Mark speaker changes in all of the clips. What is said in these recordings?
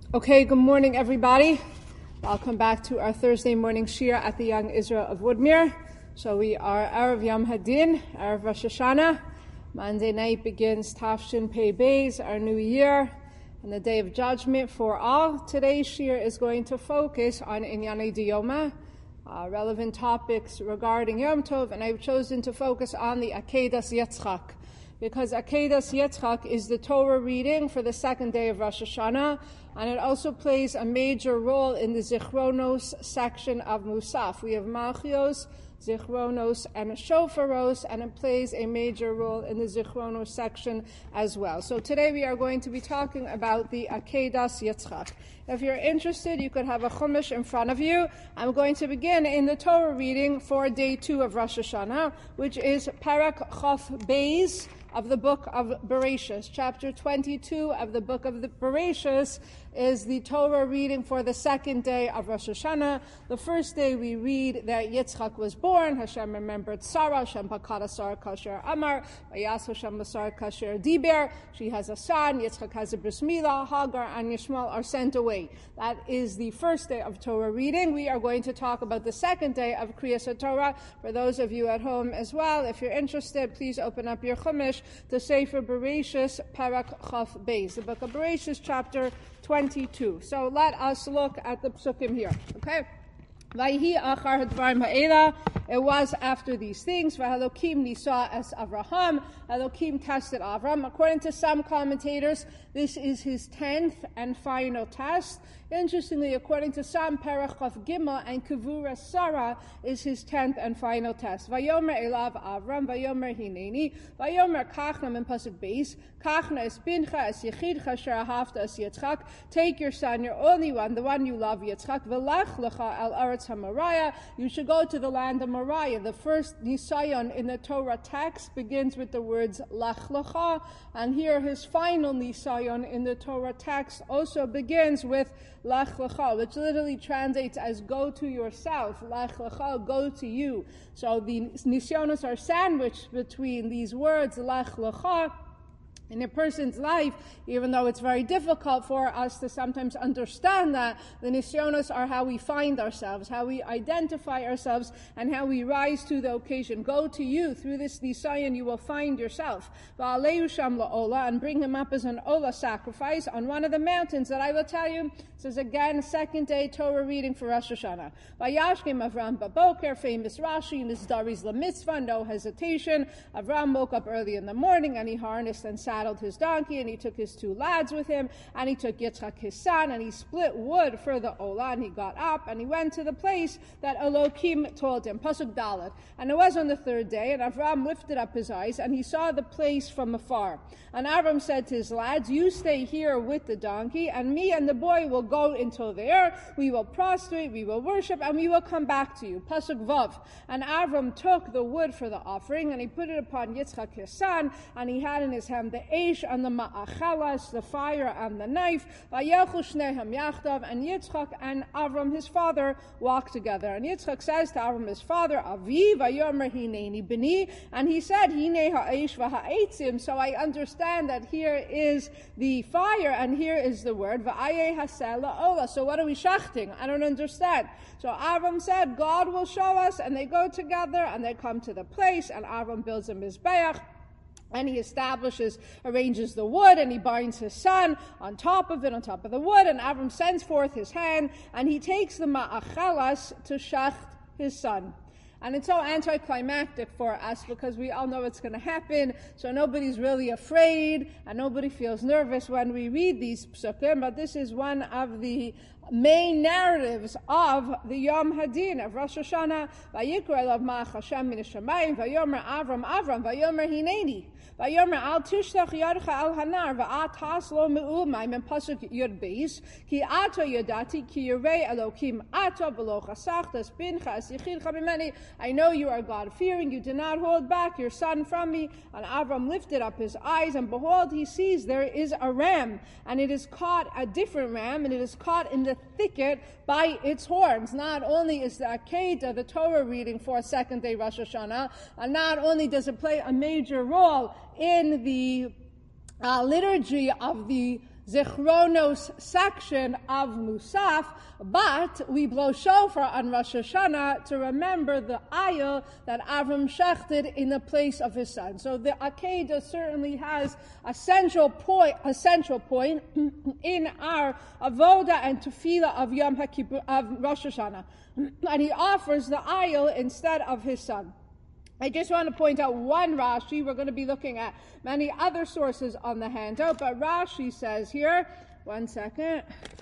Speaker 1: Okay, good morning, everybody. Welcome back to our Thursday morning shir at the Young Israel of Woodmere. So we are Erev Yom Hadin, Erev Rosh Hashanah. Monday night begins Tafshin Pei Beis, our new year, and the day of judgment for all. Today's shir is going to focus on Inyanei Diyoma, relevant topics regarding Yom Tov, and I've chosen to focus on the Akedas Yitzchak, because Akedas Yitzchak is the Torah reading for the second day of Rosh Hashanah, and it also plays a major role in the Zichronos section of Musaf. We have Malchios, Zichronos, and Shofaros, and it plays a major role in the Zichronos section as well. So today we are going to be talking about the Akedas Yitzchak. If you're interested, you could have a Chumash in front of you. I'm going to begin in the Torah reading for day 2 of Rosh Hashanah, which is Parak Chof Beis of the book of Bereshis. Chapter 22 of the book of the Bereshis is the Torah reading for the second day of Rosh Hashanah. The first day we read that Yitzchak was born. Hashem remembered Sarah. Hashem pakada Sarah kasher Amar. Vayas Hashem Sarah kasher Diber. She has a son. Yitzchak has a bris milah. Hagar and Yishmael are sent away. That is the first day of Torah reading. We are going to talk about the second day of Kriyas Torah. For those of you at home as well, if you're interested, please open up your Chumash to Sefer Bereshis, Parak Chof Beis, the book of Bereshis, chapter 22. So let us look at the psukim here, okay? Vayhi achar hadvarim ha'ela. It was after these things. V'Elokim nisa es Avraham. Elokim tested Avram. According to some commentators, this is his 10th and final test. Interestingly, according to some, Perach Chof Gimel and Kavura Sarah is his 10th and final test. Vayomer elav Avram, Vayomer hineni, Vayomer kachna in pasuk beis, kachna es bincha es yechidcha sherahavta es Yitzchak. Take your son, your only one, the one you love, Yitzchak. V'lach lecha el aretz haMoriah. You should go to the land of Moriah. The first nisayon in the Torah text begins with the words lach lecha, and here his final nisayon in the Torah text also begins with lach lecha, which literally translates as go to yourself. Lach lecha, go to you. So the nisyonos are sandwiched between these words, lach lecha, in a person's life, even though it's very difficult for us to sometimes understand that, the nisyonos are how we find ourselves, how we identify ourselves, and how we rise to the occasion. Go to you. Through this nisayon, you will find yourself. Va'aleyu sham la'ola, and bring him up as an ola sacrifice on one of the mountains that I will tell you. This is again second day Torah reading for Rosh Hashanah. Vayashkem Avram baboker, famous Rashi, in his Dari's La Mitzvah, no hesitation. Avram woke up early in the morning, and he harnessed and saddled his donkey, and he took his 2 lads with him, and he took Yitzchak his son, and he split wood for the olah, and he got up, and he went to the place that Elokim told him. Pasuk Dalet. And it was on the 3rd day, and Avram lifted up his eyes, and he saw the place from afar. And Avram said to his lads, you stay here with the donkey, and me and the boy will go until there. We will prostrate, we will worship, and we will come back to you. Pasuk Vav. And Avram took the wood for the offering, and he put it upon Yitzchak his son, and he had in his hand the eish and the ma'achalas, the fire and the knife. Vayelchu shnehem yachdav, and Yitzchak and Avram his father walked together. And Yitzchak says to Avram his father, Avi vayomer hineni b'ni, and he said, Hine ha'eish v'ha'etzim. So I understand that here is the fire and here is the word va'ayeh haseh la'olah. So what are we shachting? I don't understand. So Avram said, God will show us, and they go together and they come to the place, and Avram builds a mizbeach. And he arranges the wood, and he binds his son on top of it, on top of the wood. And Avram sends forth his hand, and he takes the ma'achalas to shacht his son. And it's so anticlimactic for us because we all know it's going to happen, so nobody's really afraid, and nobody feels nervous when we read these psukim, but this is one of the main narratives of the Yom Hadin of Rosh Hashanah. Vayikra elav ma'ach Hashem min hashamayim, vayomer Avram, vayomer hineni. Vayomer al tishtach yadcha al hanar, va'atas lo me'umayim, in pasuk yud beis, ki ato yadati, ki yirei Elokim ato v'lo chasachtas bincha es yichidcha mimeni. I know you are God-fearing, you did not hold back your son from me. And Avram lifted up his eyes, and behold, he sees there is a ram, and it is caught, a different ram, and it is caught in the thicket by its horns. Not only is the Akedah, the Torah reading for second day Rosh Hashanah, and not only does it play a major role in the liturgy of the Zichronos section of Musaf, but we blow shofar on Rosh Hashanah to remember the ayil that Avram shechted in the place of his son. So the Akedah certainly has a central point in our avoda and tefillah of Yom HaKippur, of Rosh Hashanah. And he offers the ayil instead of his son. I just want to point out one Rashi. We're going to be looking at many other sources on the handout, but Rashi says here, one second.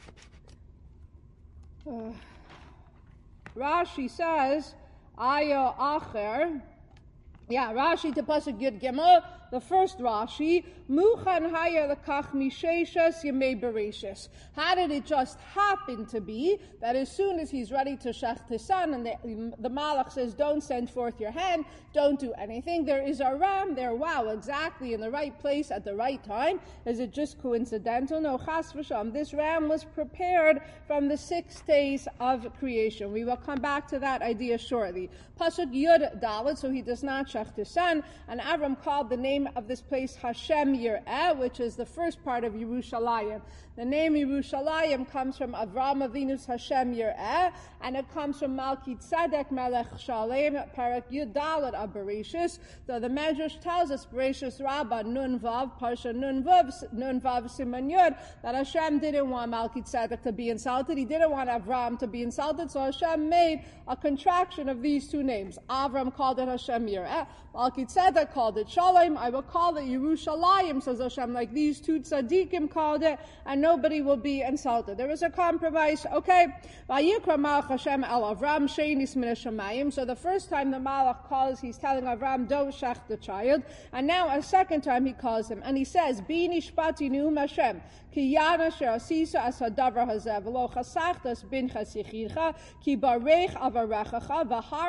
Speaker 1: Rashi says, Ayo Acher. Yeah, Rashi to Pasuk Yud Gimel, the first Rashi, Muchan Haya Lekach Misheshas Yemei Bereshis. How did it just happen to be that as soon as he's ready to shecht his son, and the Malach says, don't send forth your hand, don't do anything, there is a ram there, wow, exactly in the right place at the right time. Is it just coincidental? No, Chas v'Shalom. This ram was prepared from the 6 days of creation. We will come back to that idea shortly. Pasuk Yud Dalet, so he does not shecht his son, and Avram called the name of this place Hashem Yireh, which is the first part of Yerushalayim. The name Yerushalayim comes from Avram Avinu's Hashem Yireh, and it comes from Malki Tzedek Melech Shalem, Parak Yud Dalet of Bereshis. So the Medrash tells us, Bereshis Rabbah Nun Vav, Parsha Nun Vav Siman Yud, that Hashem didn't want Malki Tzedek to be insulted. He didn't want Avram to be insulted, so Hashem made a contraction of these two names. Avram called it Hashem Yireh. Malki Tzedek called it Shalom. I will call it Yerushalayim, says Hashem, like these two tzaddikim called it, and nobody will be insulted. There is a compromise, okay? Vayikra Malach Hashem el Avram Sheinis min hashamayim. So the first time the Malach calls, he's telling Avram, don't shech the child. And now a second time he calls him, and he says, Bi nishpati nu'um Hashem, ki yana she'asisa as hadavar hazeh, v'lo chasachtas bin chasichicha, ki barech avarechacha,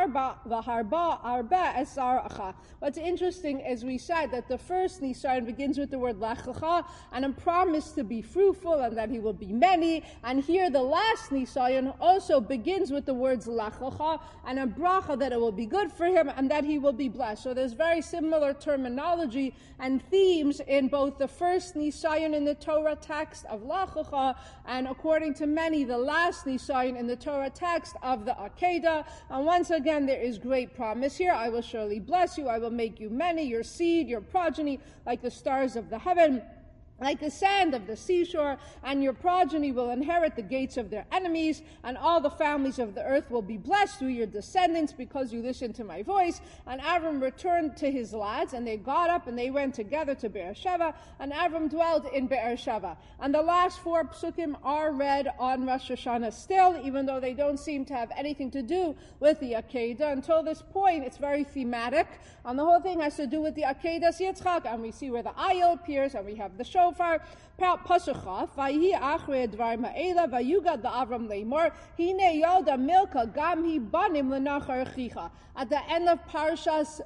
Speaker 1: v'harba arba esaracha. What's interesting is we said that the first Nisayon begins with the word lechacha, and a promise to be fruitful, and that he will be many. And here the last Nisayon also begins with the words lechacha, and a bracha that it will be good for him, and that he will be blessed. So there's very similar terminology and themes in both the first Nisayon in the Torah text of lechacha, and according to many, the last Nisayon in the Torah text of the Akedah. And once again, there is great promise here. I will surely bless you. I will make you many, your seed, your progeny, like the stars of the heaven, like the sand of the seashore, and your progeny will inherit the gates of their enemies, and all the families of the earth will be blessed through your descendants because you listened to my voice. And Avram returned to his lads, and they got up and they went together to Beersheba, and Avram dwelled in Beersheba. And the last 4 psukim are read on Rosh Hashanah still, even though they don't seem to have anything to do with the Akedah. Until this point, it's very thematic, and the whole thing has to do with the Akedah Yitzchak, and we see where the ayil appears, and we have the shofar. Pasukha, Vayi Achre Dvar Ma'ela, Vayugad the Avram Leimor, Hine Yoda Milka Gamhi Banim Lenachar Chicha. At the end of Parshas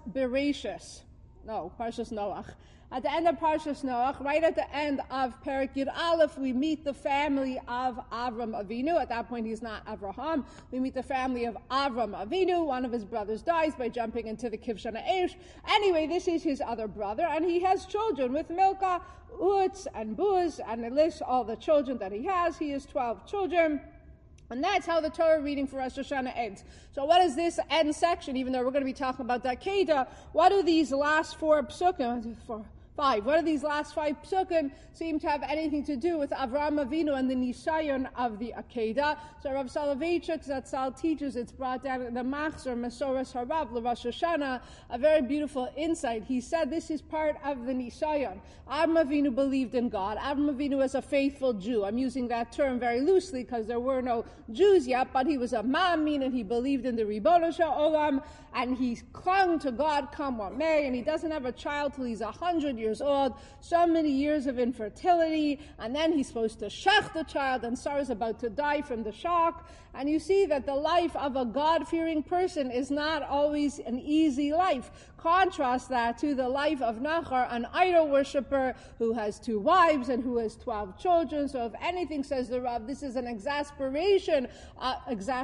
Speaker 1: Noach. At the end of Parshas Noach, right at the end of Perek Yud Aleph, we meet the family of Avram Avinu. At that point, he's not Avraham. We meet the family of Avram Avinu. One of his brothers dies by jumping into the Kivshan Eish. Anyway, this is his other brother, and he has children with Milcah, Utz, and Buz, and it lists all the children that he has. He has 12 children. And that's how the Torah reading for Rosh Hashanah ends. So what is this end section, even though we're going to be talking about the Akedah? What do these last 4 psukim, 5. What do these last 5 psukim seem to have anything to do with Avraham Avinu and the Nisayon of the Akedah? So Rav Soloveitchik Zatzal teaches, it's brought down in the Machzor Mesoras Harav L'Rosh Hashanah, a very beautiful insight. He said this is part of the Nisayon. Avraham Avinu believed in God. Avraham Avinu was a faithful Jew. I'm using that term very loosely because there were no Jews yet, but he was a Ma'amin and he believed in the Ribono Shel Olam, and he clung to God come what may, and he doesn't have a child till he's 100 years old, so many years of infertility, and then he's supposed to shech the child, and Sarah's about to die from the shock. And you see that the life of a God-fearing person is not always an easy life. Contrast that to the life of Nachor, an idol worshiper who has 2 wives and who has 12 children. So if anything, says the Rav, this is an exacerbation of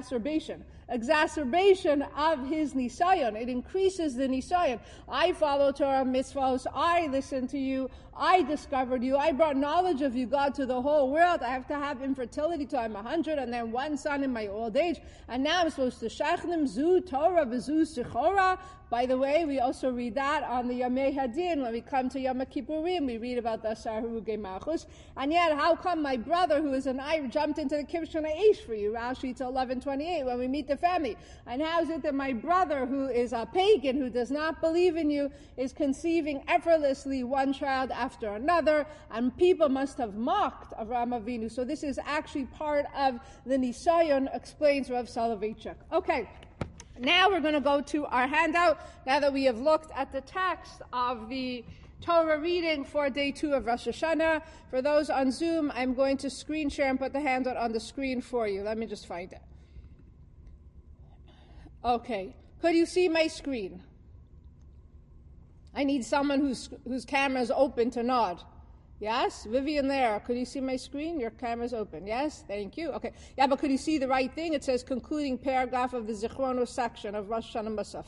Speaker 1: his nisayon. It increases the nisayon. I follow Torah mitzvahs. I listened to you. I discovered you. I brought knowledge of you, God, to the whole world. I have to have infertility till I'm 100 and then 1 son in my old age. And now I'm supposed to shechnim zu Torah v'zu sichora. By the way, we also read that on the Yamei Hadin. When we come to Yom Kippurim, we read about the Asar Harugei Malchus. And yet, how come my brother, who is an Irish, jumped into the Kivshon Aish for you, Rashi to 11:28, when we meet the family? And how is it that my brother, who is a pagan, who does not believe in you, is conceiving effortlessly one child after another, and people must have mocked Avraham Avinu? So this is actually part of the Nisayon, explains Rav Soloveitchik. Okay. Now we're going to go to our handout, now that we have looked at the text of the Torah reading for day 2 of Rosh Hashanah. For those on Zoom, I'm going to screen share and put the handout on the screen for you. Let me just find it. Okay. Could you see my screen? I need someone whose camera is open to nod. Yes? Vivian there. Could you see my screen? Your camera's open. Yes? Thank you. Okay. Yeah, but could you see the right thing? It says concluding paragraph of the Zichrono section of Rosh Hashanah Musaf.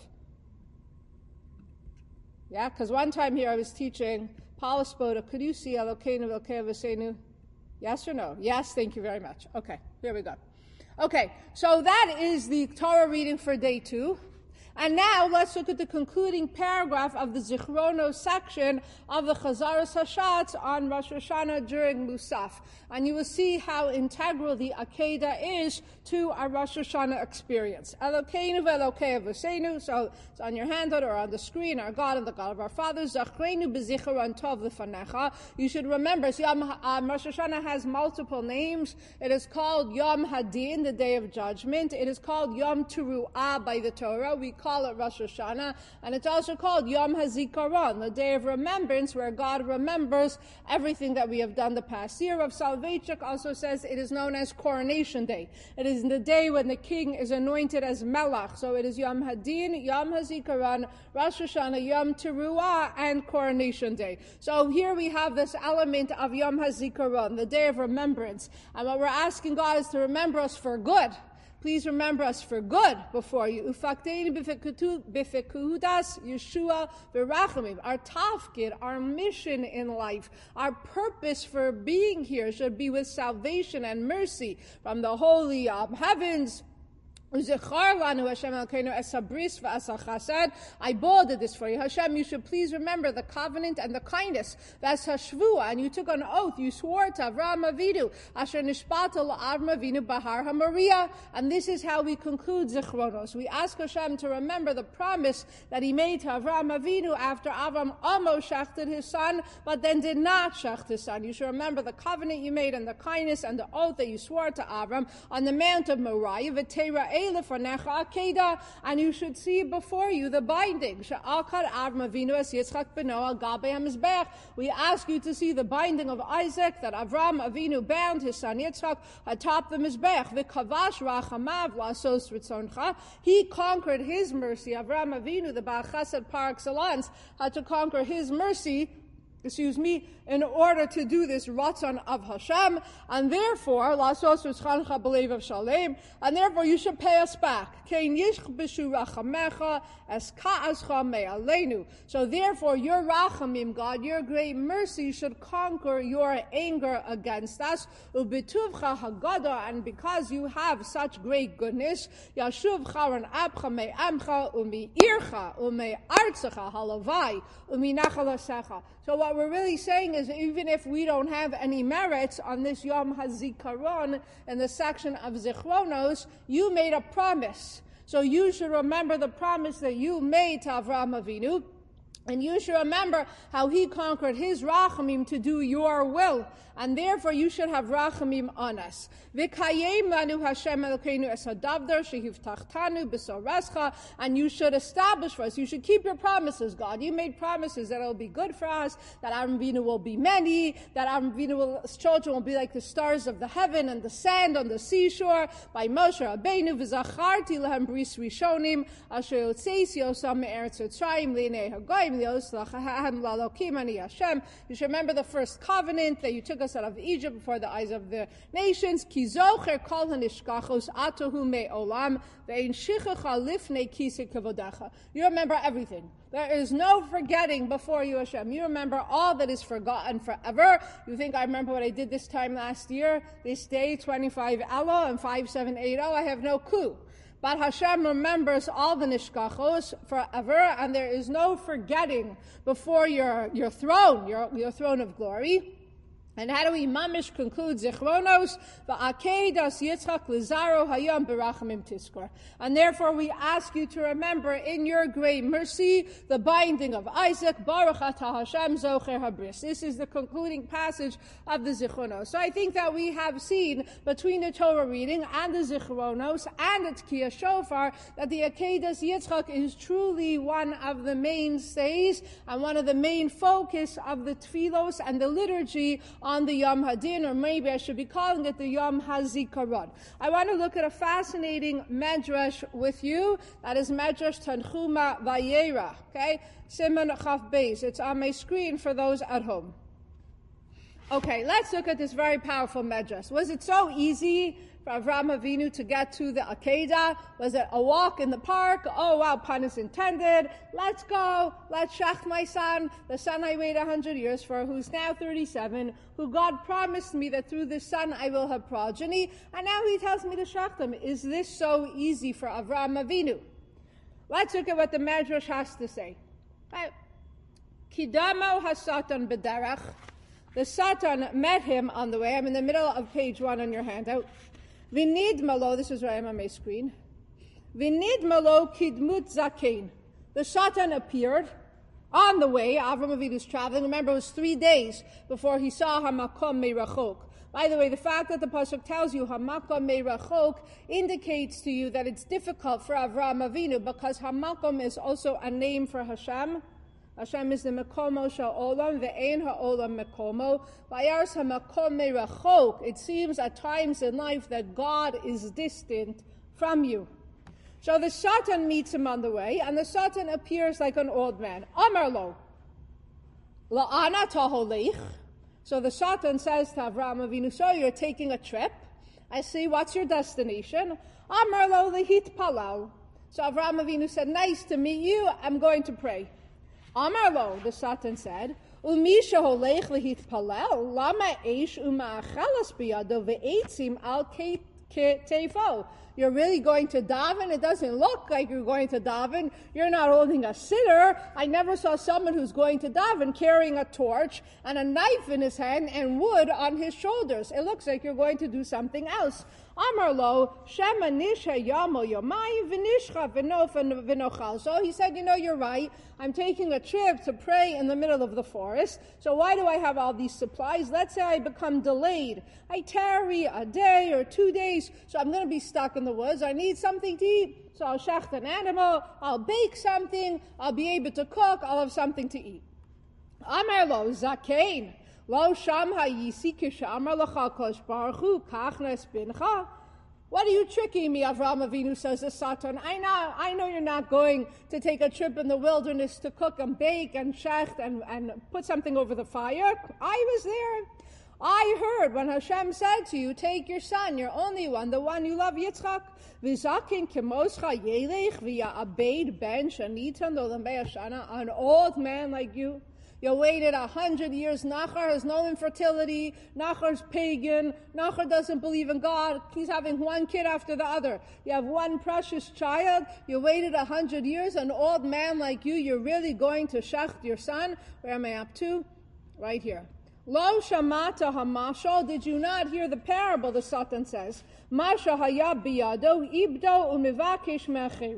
Speaker 1: Yeah? Because one time here I was teaching Paula Spoda. Could you see Elokeinu Elokei Avosenu? Yes or no? Yes, thank you very much. Okay, here we go. Okay, so that is the Torah reading for day 2. And now let's look at the concluding paragraph of the Zichrono section of the Chazaras Hashatz on Rosh Hashanah during Musaf. And you will see how integral the Akedah is to our Rosh Hashanah experience. Elokeinu ve'Elokei Avosenu, so it's on your handout or on the screen, our God and the God of our fathers. Zachreinu b'zichron tov lefanecha. You should remember, so Rosh Hashanah has multiple names. It is called Yom Hadin, the Day of Judgment. It is called Yom Teruah by the Torah. We call it Rosh Hashanah, and it's also called Yom HaZikaron, the Day of Remembrance, where God remembers everything that we have done the past year. Rav Soloveitchik also says it is known as Coronation Day. It is the day when the king is anointed as Melech, so it is Yom Hadin, Yom HaZikaron, Rosh Hashanah, Yom Teruah, and Coronation Day. So here we have this element of Yom HaZikaron, the Day of Remembrance, and what we're asking God is to remember us for good. Please remember us for good before you. Ufakteinu b'fekudas Yeshua v'rachamim. Our tafkid, our mission in life, our purpose for being here should be with salvation and mercy from the holy heavens. I bolded this for you. Hashem, you should please remember the covenant and the kindness. That's Hashvua, and you took an oath. You swore to Avraham Avinu, Asher Nishbata la'Avram Avinu Bahar HaMoriah. And this is how we conclude Zichronos. We ask Hashem to remember the promise that He made to Avraham Avinu after Avram almost shechted his son, but then did not shecht his son. You should remember the covenant you made and the kindness and the oath that you swore to Avram on the Mount of Moriah. And you should see before you the binding. We ask you to see the binding of Isaac that Avram Avinu bound his son Yitzchak atop the Mizbech. He conquered his mercy. Avram Avinu, the Baal Chesed par excellence, had to conquer his mercy, in order to do this Ratzon of Hashem, and therefore, and therefore you should pay us back. So therefore, your Rachamim, God, your great mercy should conquer your anger against us. And because you have such great goodness, so what we're really saying is, even if we don't have any merits on this Yom HaZikaron in the section of Zichronos, you made a promise. So you should remember the promise that you made to Avraham Avinu. And you should remember how he conquered his rachamim to do your will. And therefore you should have rachamim on us. V'kayem lanu Hashem Elokeinu es hadavdar shehivtachtanu b'sorescha. And you should establish for us, you should keep your promises, God. You made promises that it will be good for us, that Avram Avinu will be many, that Avram Avinu's children will be like the stars of the heaven and the sand on the seashore. By Moshe Rabbeinu, v'zacharti lehem bris rishonim, asher yotzeis yosam me'eretz Mitzrayim le'nei hagoyim. You should remember the first covenant that you took us out of Egypt before the eyes of the nations. You remember everything. There is no forgetting before you, Hashem. You remember all that is forgotten forever. You think I remember what I did this time last year, this day, 25 Elul and 5780? I have no clue. But Hashem remembers all the nishkachos forever, and there is no forgetting before your throne, your throne of glory. And how do we mamish conclude zichronos? Va'akedas Yitzchak lizaro hayom berachamim tiskor. And therefore we ask you to remember in your great mercy the binding of Isaac. Baruch atah Hashem zocher habris. This is the concluding passage of the zichronos. So I think that we have seen between the Torah reading and the zichronos and the Tkiyah Shofar that the Akedas Yitzchak is truly one of the mainstays and one of the main focus of the tefillos and the liturgy on the Yom Hadin, or maybe I should be calling it the Yom HaZikaron. I want to look at a fascinating medrash with you. That is Medrash Tanchuma Vayera. Okay? Simon Chaf Beis. It's on my screen for those at home. Okay, let's look at this very powerful medrash. Was it so easy for Avram Avinu to get to the Akedah? Was it a walk in the park? Oh wow, pun is intended. Let's go. Let's shech my son, the son I waited 100 years for, who's now 37, who God promised me that through this son I will have progeny, and now he tells me to shech him. Is this so easy for Avram Avinu? Let's look at what the Medrash has to say. Kidamo hasatan b'derech. The Satan met him on the way. I'm in the middle of page 1 on your handout. Vinid malo, this is where I am on my screen. Vinid malo kidmut zakein. The Satan appeared on the way. Avram Avinu's traveling. Remember, it was 3 days before he saw Hamakom Meirachok. By the way, the fact that the pasuk tells you Hamakom Meirachok indicates to you that it's difficult for Avram Avinu because Hamakom is also a name for Hashem. Hashem is the Mekomo Sha'olam, Ve'ein Ha'olam Mekomo. Vayars HaMakom Meirachok. It seems at times in life that God is distant from you. So the Satan meets him on the way, and the Satan appears like an old man. Amar lo, la'ana taholech. So the Satan says to Avram Avinu, so you're taking a trip. I see, what's your destination? Amar lo lehit palal. So Avram Avinu said, nice to meet you, I'm going to pray. Amar lo, the Satan said, Umisha holech lehitpalel, lama eish uma'achelas biyado ve'etzim al teifo. You're really going to daven? It doesn't look like you're going to daven. You're not holding a sitter. I never saw someone who's going to daven carrying a torch and a knife in his hand and wood on his shoulders. It looks like you're going to do something else. Amar lo, shema nisha yamo yomai v'nishcha v'nochal. So he said, you're right. I'm taking a trip to pray in the middle of the forest. So why do I have all these supplies? Let's say I become delayed. I tarry a day or 2 days, so I'm going to be stuck in the woods. I need something to eat. So I'll shecht an animal, I'll bake something, I'll be able to cook, I'll have something to eat. Amar lo, zakein. Lo sham ha'yisi kishamar l'cha kosh baruch hu kachnes bincha. What are you tricking me, Avram Avinu, says the Satan. I know you're not going to take a trip in the wilderness to cook and bake and shecht and put something over the fire. I was there. I heard when Hashem said to you, take your son, your only one, the one you love, Yitzchak, v'zakin kemoscha yelech v'ya'abed ben shanitan l'olambei hashana, an old man like you. You waited 100 years. Nachar has no infertility. Nachar's pagan. Nachar doesn't believe in God. He's having one kid after the other. You have one precious child. You waited 100 years. An old man like you, you're really going to shecht your son. Where am I up to? Right here. Lo shamata hamashal. Did you not hear the parable? The Satan says. Masha hayab biyado ibdo umivakesh me'achirim.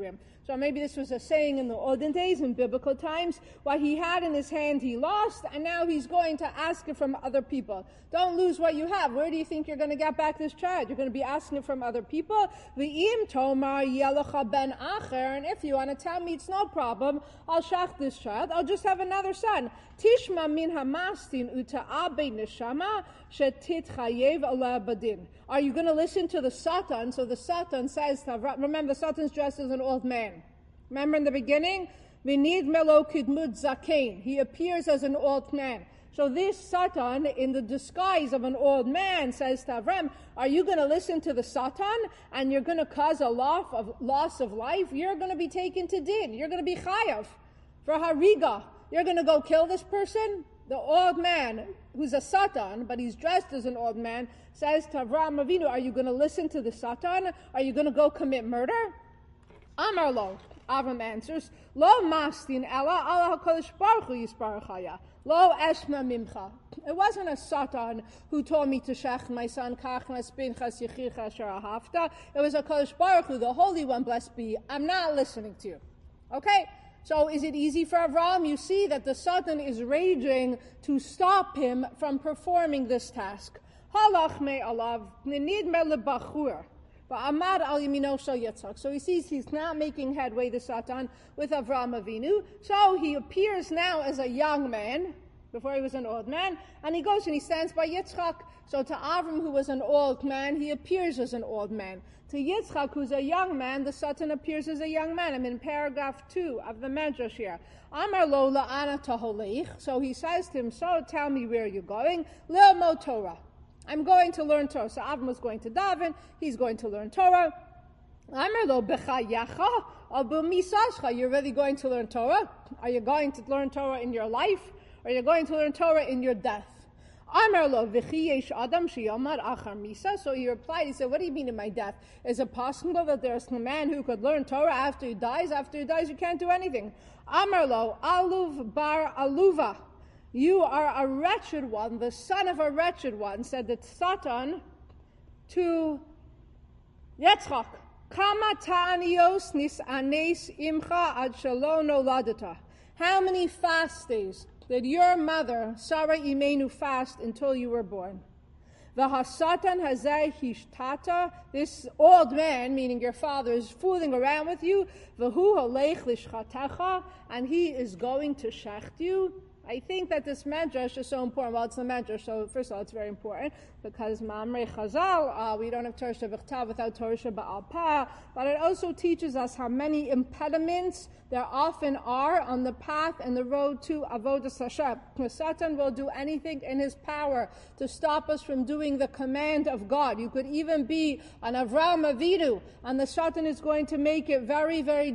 Speaker 1: So maybe this was a saying in the olden days, in biblical times. What he had in his hand, he lost, and now he's going to ask it from other people. Don't lose what you have. Where do you think you're going to get back this child? You're going to be asking it from other people. V'im tomar yelecha ben acher, and if you want to tell me it's no problem, I'll shach this child. I'll just have another son. Tishma min hamastin uta'abe neshama shetitchayev ala badin. Are you going to listen to the Satan? So the Satan says, remember, the Satan's dressed as an old man. Remember in the beginning? V'nid melo kidmud zakein. He appears as an old man. So this Satan, in the disguise of an old man, says to Avram, are you going to listen to the Satan and you're going to cause a loss of life? You're going to be taken to din. You're going to be chayav for hariga. You're going to go kill this person? The old man, who's a Satan, but he's dressed as an old man, says to Avraham Avinu, are you going to listen to the Satan? Are you going to go commit murder? Amar lo. Avram answers, Lo mastin ela ala HaKadosh Baruch Hu yisparachaya. Lo eshna mimcha. It wasn't a Satan who told me to shech my son kachnas pinchas yichicha asher ahavta. It was a HaKadosh Baruch Hu, the Holy One, blessed be. I'm not listening to you. Okay? So is it easy for Avraham? You see that the Satan is raging to stop him from performing this task. Halach me alav nenid me lebachur. So he sees he's not making headway, the Satan, with Avraham Avinu. So he appears now as a young man, before he was an old man, and he goes and he stands by Yitzchak. So to Avram, who was an old man, he appears as an old man. To Yitzchak, who's a young man, the Satan appears as a young man. I'm in paragraph 2 of the Medrash here. Amar lo la'ana taholech. So he says to him, so tell me where you're going. Le'mo Torah. I'm going to learn Torah. So Avram was going to daven. He's going to learn Torah. Amar lo bechayacha or b'misashcha. You're really going to learn Torah? Are you going to learn Torah in your life? Or are you going to learn Torah in your death? Amar lo v'chi yesh adam sheyomar achar misa. So he replied, he said, what do you mean in my death? Is it possible that there's a man who could learn Torah after he dies? After he dies, you can't do anything. Amar lo aluv bar aluva. You are a wretched one, the son of a wretched one, said the Satan to Yitzchak. Kama ta'anios nis anes imcha ad shelo noladata. How many fast days did your mother, Sarah Imenu, fast until you were born? V'hasatan hazeh hishtata. This old man, meaning your father, is fooling around with you. V'hu halech lishchatecha, and he is going to shecht you. I think that this medrash is so important. Well, it's the medrash, so first of all, it's very important because Ma'amrei Chazal, we don't have Torah Shebechtav without Torah Sheba'al Peh, but it also teaches us how many impediments there often are on the path and the road to Avodas Hashem. Satan will do anything in his power to stop us from doing the command of God. You could even be an Avraham Avinu, and the Satan is going to make it very, very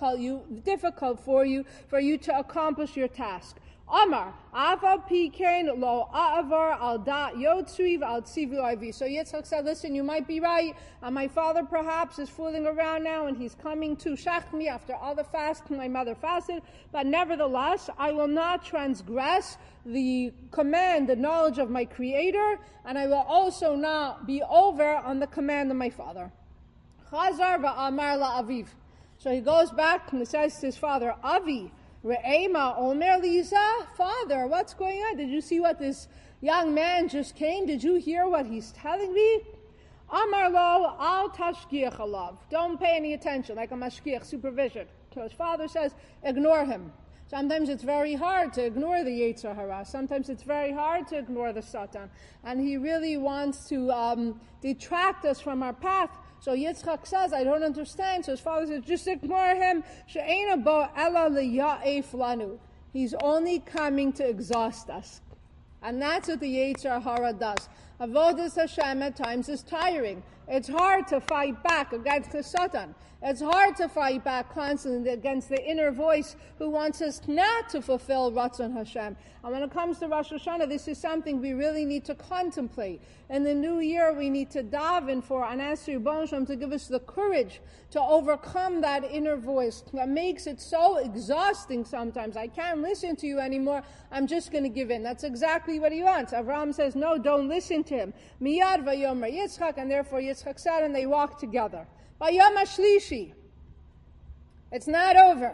Speaker 1: difficult for you to accomplish your task. Amar, Ava Pikein lo A'avar al da Yotsuiv al Tzivu Iv. So Yitzchak said, listen, you might be right, and my father perhaps is fooling around now, and he's coming to shech me after all the fast my mother fasted, but nevertheless, I will not transgress the command, the knowledge of my Creator, and I will also not be over on the command of my father. Chazar va'amar la'aviv. So he goes back and says to his father, Avi, Re'ema Omer Liza, father, what's going on? Did you see what this young man just came? Did you hear what he's telling me? Amar lo al tashgiach alav. Don't pay any attention, like a mashgiach, supervision. So his father says, ignore him. Sometimes it's very hard to ignore the Yetzer Hara. Sometimes it's very hard to ignore the Satan. And he really wants to detract us from our path. So Yitzchak says, I don't understand. So his father says, just ignore him. She'ena bo ela liya'ef lanu. He's only coming to exhaust us. And that's what the Yetzer Hara does. Avodas Hashem at times is tiring. It's hard to fight back against the Satan. It's hard to fight back constantly against the inner voice who wants us not to fulfill Ratzon Hashem. And when it comes to Rosh Hashanah, this is something we really need to contemplate. In the new year, we need to daven for and ask Ribbono Shel Olam to give us the courage to overcome that inner voice that makes it so exhausting sometimes. I can't listen to you anymore. I'm just going to give in. That's exactly what he wants. Avraham says, no, don't listen to him. Miyad vayomer Yitzchak, and therefore Yitzchak said, and they walked together. Bayom HaShlishi. It's not over.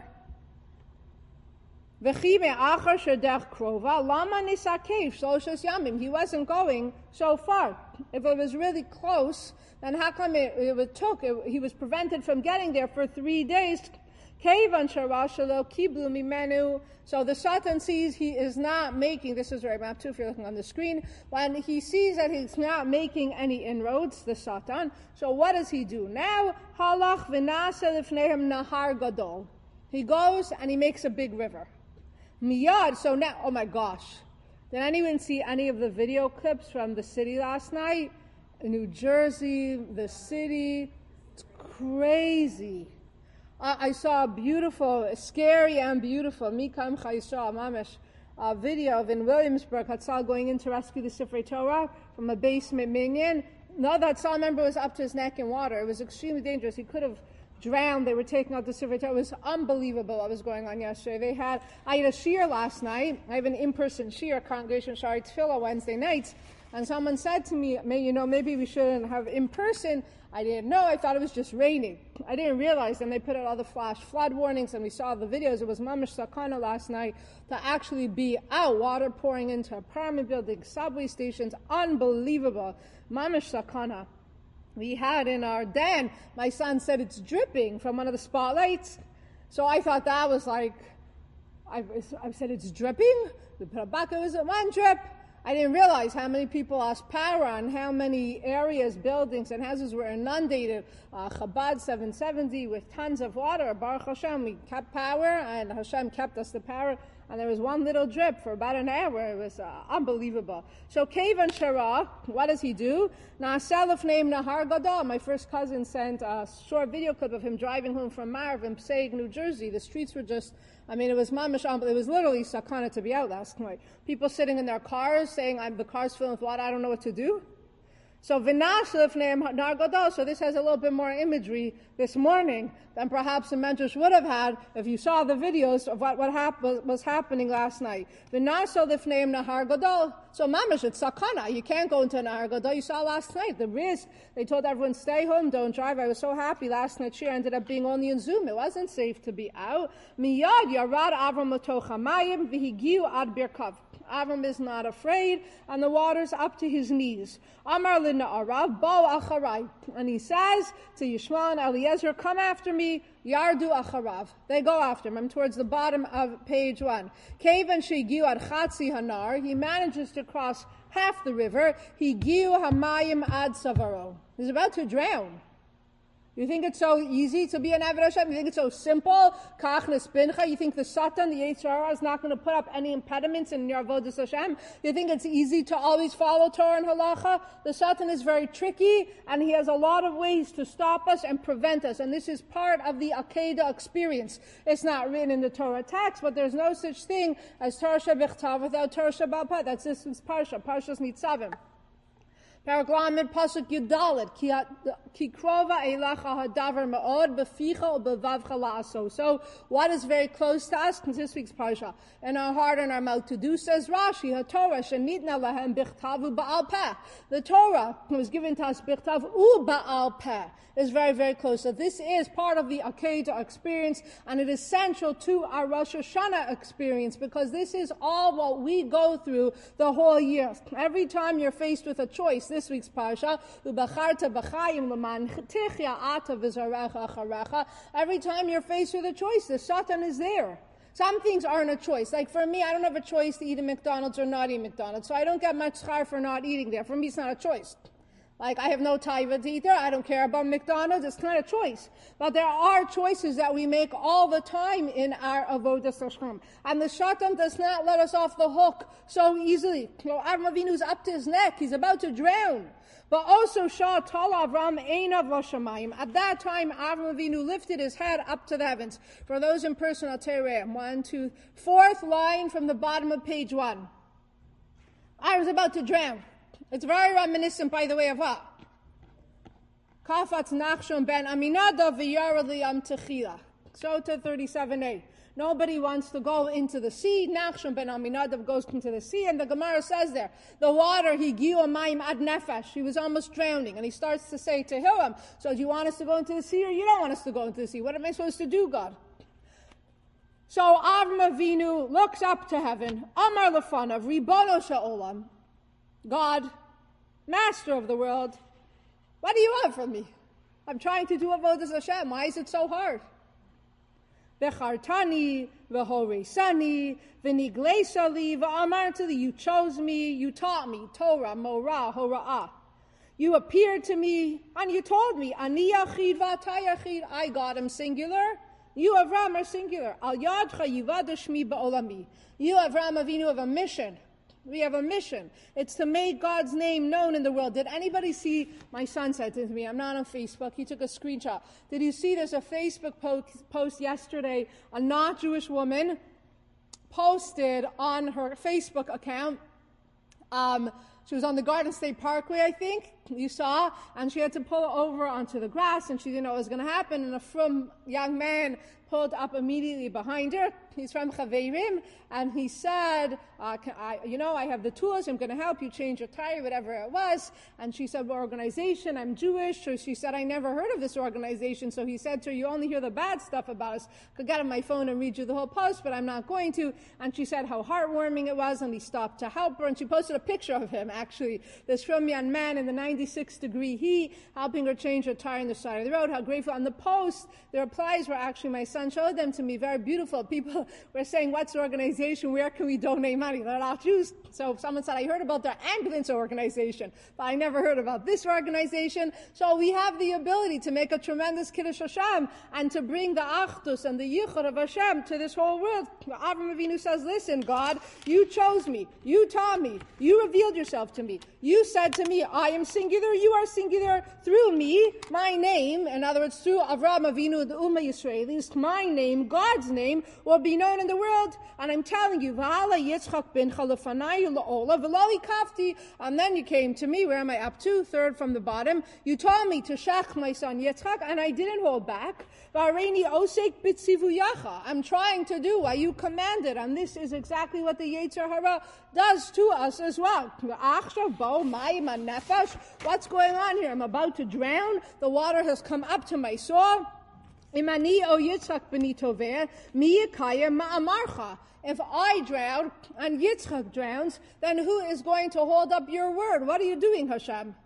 Speaker 1: He wasn't going so far. If it was really close, then how come he was prevented from getting there for 3 days? So the Satan sees he is not making, this is right map 2 if you're looking on the screen, when he sees that he's not making any inroads, the Satan, so what does he do? Now, halach v'naseh lifnehem nahar gadol. He goes and he makes a big river. Miyad, so now, oh my gosh. Did anyone see any of the video clips from the city last night? New Jersey, the city, it's crazy. I saw a beautiful, scary and beautiful, Mikam Chaisha Mamish, video of in Williamsburg, Hatzal going in to rescue the Sifrei Torah from a basement minyan. No, that Hatzal member was up to his neck in water. It was extremely dangerous. He could have drowned. They were taking out the Sifrei Torah. It was unbelievable what was going on yesterday. I had a shiur last night. I have an in-person shiur, Congregation Shari Tefillah, Wednesday nights. And someone said to me, maybe we shouldn't have in-person. I didn't know. I thought it was just raining. I didn't realize. And they put out all the flash flood warnings, and we saw the videos. It was mamish sakana last night to actually be out, water pouring into apartment buildings, subway stations. Unbelievable. Mamish sakana. We had in our den, my son said it's dripping from one of the spotlights. So I thought that was like, I said it's dripping. We put a bucket, it was one drip. I didn't realize how many people lost power and how many areas, buildings, and houses were inundated. Chabad 770 with tons of water. Baruch Hashem, we kept power, and Hashem kept us the power. And there was one little drip for about an hour. It was unbelievable. So Kevan Shara, what does he do? Na'aselef named Nahar Gadol. My first cousin sent a short video clip of him driving home from Marv in Passaic, New Jersey. The streets were just, it was mamish, it was literally sakana to be out last night. People sitting in their cars saying, the car's filled with water, I don't know what to do. So Vinash Nar Gadol, so this has a little bit more imagery this morning than perhaps the Medrash would have had if you saw the videos of what was happening last night. Vinash Lifneim Nahar Gadol. So mamish, it's sakana. You can't go into Nahar Gadol. You saw last night the risk. They told everyone stay home, don't drive. I was so happy last night. Shir ended up being only in Zoom. It wasn't safe to be out. Miyad Yarad Avram Latoch Hamayim V'higiu Ad Birkav. Avram is not afraid, and the water's up to his knees. Amar Lina Arav, Bo Acharai. And he says to Yishmael and Eliezer, come after me, Yardu Acharav. They go after him. I'm towards the bottom of page 1. Kevan Shegiu Ad Chatzi Hanar. He manages to cross half the river. Higiu Hamayim Ad Savaro. He's about to drown. You think it's so easy to be an Eved Hashem? You think it's so simple? Kach nespincha? You think the Satan, the Yetzer Hara, is not going to put up any impediments in your avodas Hashem? You think it's easy to always follow Torah and Halacha? The Satan is very tricky, and he has a lot of ways to stop us and prevent us. And this is part of the Akedah experience. It's not written in the Torah text, but there's no such thing as Torah Shebichtav without Torah Sheba'al Peh. That's this week's Parsha, Parshas Nitzavim. Paraglamid Pasuk Yudalit Ki krova eilacha hadavar ma'od beficha ubevavcha la'aso. So what is very close to us? This week's parsha. In our heart and our mouth to do, says Rashi, HaTorah shenitna lahem bichtavu ba'al peh. The Torah was given to us bichtav u ba'al peh. Is very, very close. So this is part of the Akedah experience, and it is central to our Rosh Hashanah experience, because this is all what we go through the whole year. Every time you're faced with a choice, this week's parsha, every time you're faced with a choice, the Satan is there. Some things aren't a choice. Like for me, I don't have a choice to eat at McDonald's or not eat McDonald's, so I don't get much schar for not eating there. For me, it's not a choice. Like, I have no taiva to eat there. I don't care about McDonald's. It's not a choice. But there are choices that we make all the time in our avodas Hashem. And the Shatan does not let us off the hook so easily. Avram Avinu's up to his neck. He's about to drown. But also, Shah Tal Avram Einav Vashamayim. At that time, Avram Avinu lifted his head up to the heavens. For those in person, I'll tell you, 1, 2, 4th line from the bottom of page 1. I was about to drown. It's very reminiscent, by the way, of what? Kafatz Nachshon ben Aminadav v'yarad liyam techila. Sota 37a. Nobody wants to go into the sea. Nachshon ben Aminadav goes into the sea, and the Gemara says there, the water, higiu mayim ad nefesh. He was almost drowning, and he starts to say to Hillel, so do you want us to go into the sea, or you don't want us to go into the sea? What am I supposed to do, God? So Avram Avinu looks up to heaven. Amar lefanav, Ribono she'olam. God, Master of the world, what do you want from me? I'm trying to do avodas Hashem. Why is it so hard? V'chartani, v'horesani, v'nigleisali, v'amartali. You chose me, you taught me. Torah, morah, hora'ah. You appeared to me, and you told me, Ani yachid v'atay yachid. I, God, am singular. You, Avram, are singular. Al yadcha yivadashmi ba'olami. You, Avram Avinu, have a mission. We have a mission. It's to make God's name known in the world. Did anybody see, my son said to me, I'm not on Facebook, he took a screenshot. Did you see there's a Facebook post yesterday, a not Jewish woman posted on her Facebook account, she was on the Garden State Parkway, I think, you saw, and she had to pull over onto the grass, and she didn't know what was going to happen, and a frum young man pulled up immediately behind her. He's from Chaveirim, and he said, I have the tools, I'm going to help you change your tire, whatever it was. And she said, what organization? I'm Jewish. So she said, I never heard of this organization. So he said to her, you only hear the bad stuff about us. I could get on my phone and read you the whole post, but I'm not going to. And she said how heartwarming it was, and he stopped to help her, and she posted a picture of him, actually, this from young man in the 96-degree heat, helping her change her tire on the side of the road. How grateful. On the post, the replies were actually, my son showed them to me, very beautiful. People were saying, what's the organization? Where can we donate money? They're not Jews. So someone said, I heard about their ambulance organization, but I never heard about this organization. So we have the ability to make a tremendous Kiddush Hashem and to bring the Achdus and the Yichud of Hashem to this whole world. Avram Avinu says, listen, God, you chose me. You taught me. You revealed yourself to me. You said to me, I am singular. You are singular. Through me, my name, in other words, through Avram Avinu, the Ummah Yisraelis, my name, God's name, will be known in the world. And I'm telling you, V'ala Yitzchak bin Chalafanayu la'ola v'lali kafti. And then you came to me. Where am I up to? Third from the bottom. You told me to shech my son Yitzchak, and I didn't hold back. V'areini osek b'tzivuyacha. I'm trying to do what you commanded, and this is exactly what the Yetzer Hara does to us as well. What's going on here? I'm about to drown. The water has come up to my soul. If I drown and Yitzchak drowns, then who is going to hold up your word? What are you doing, Hashem?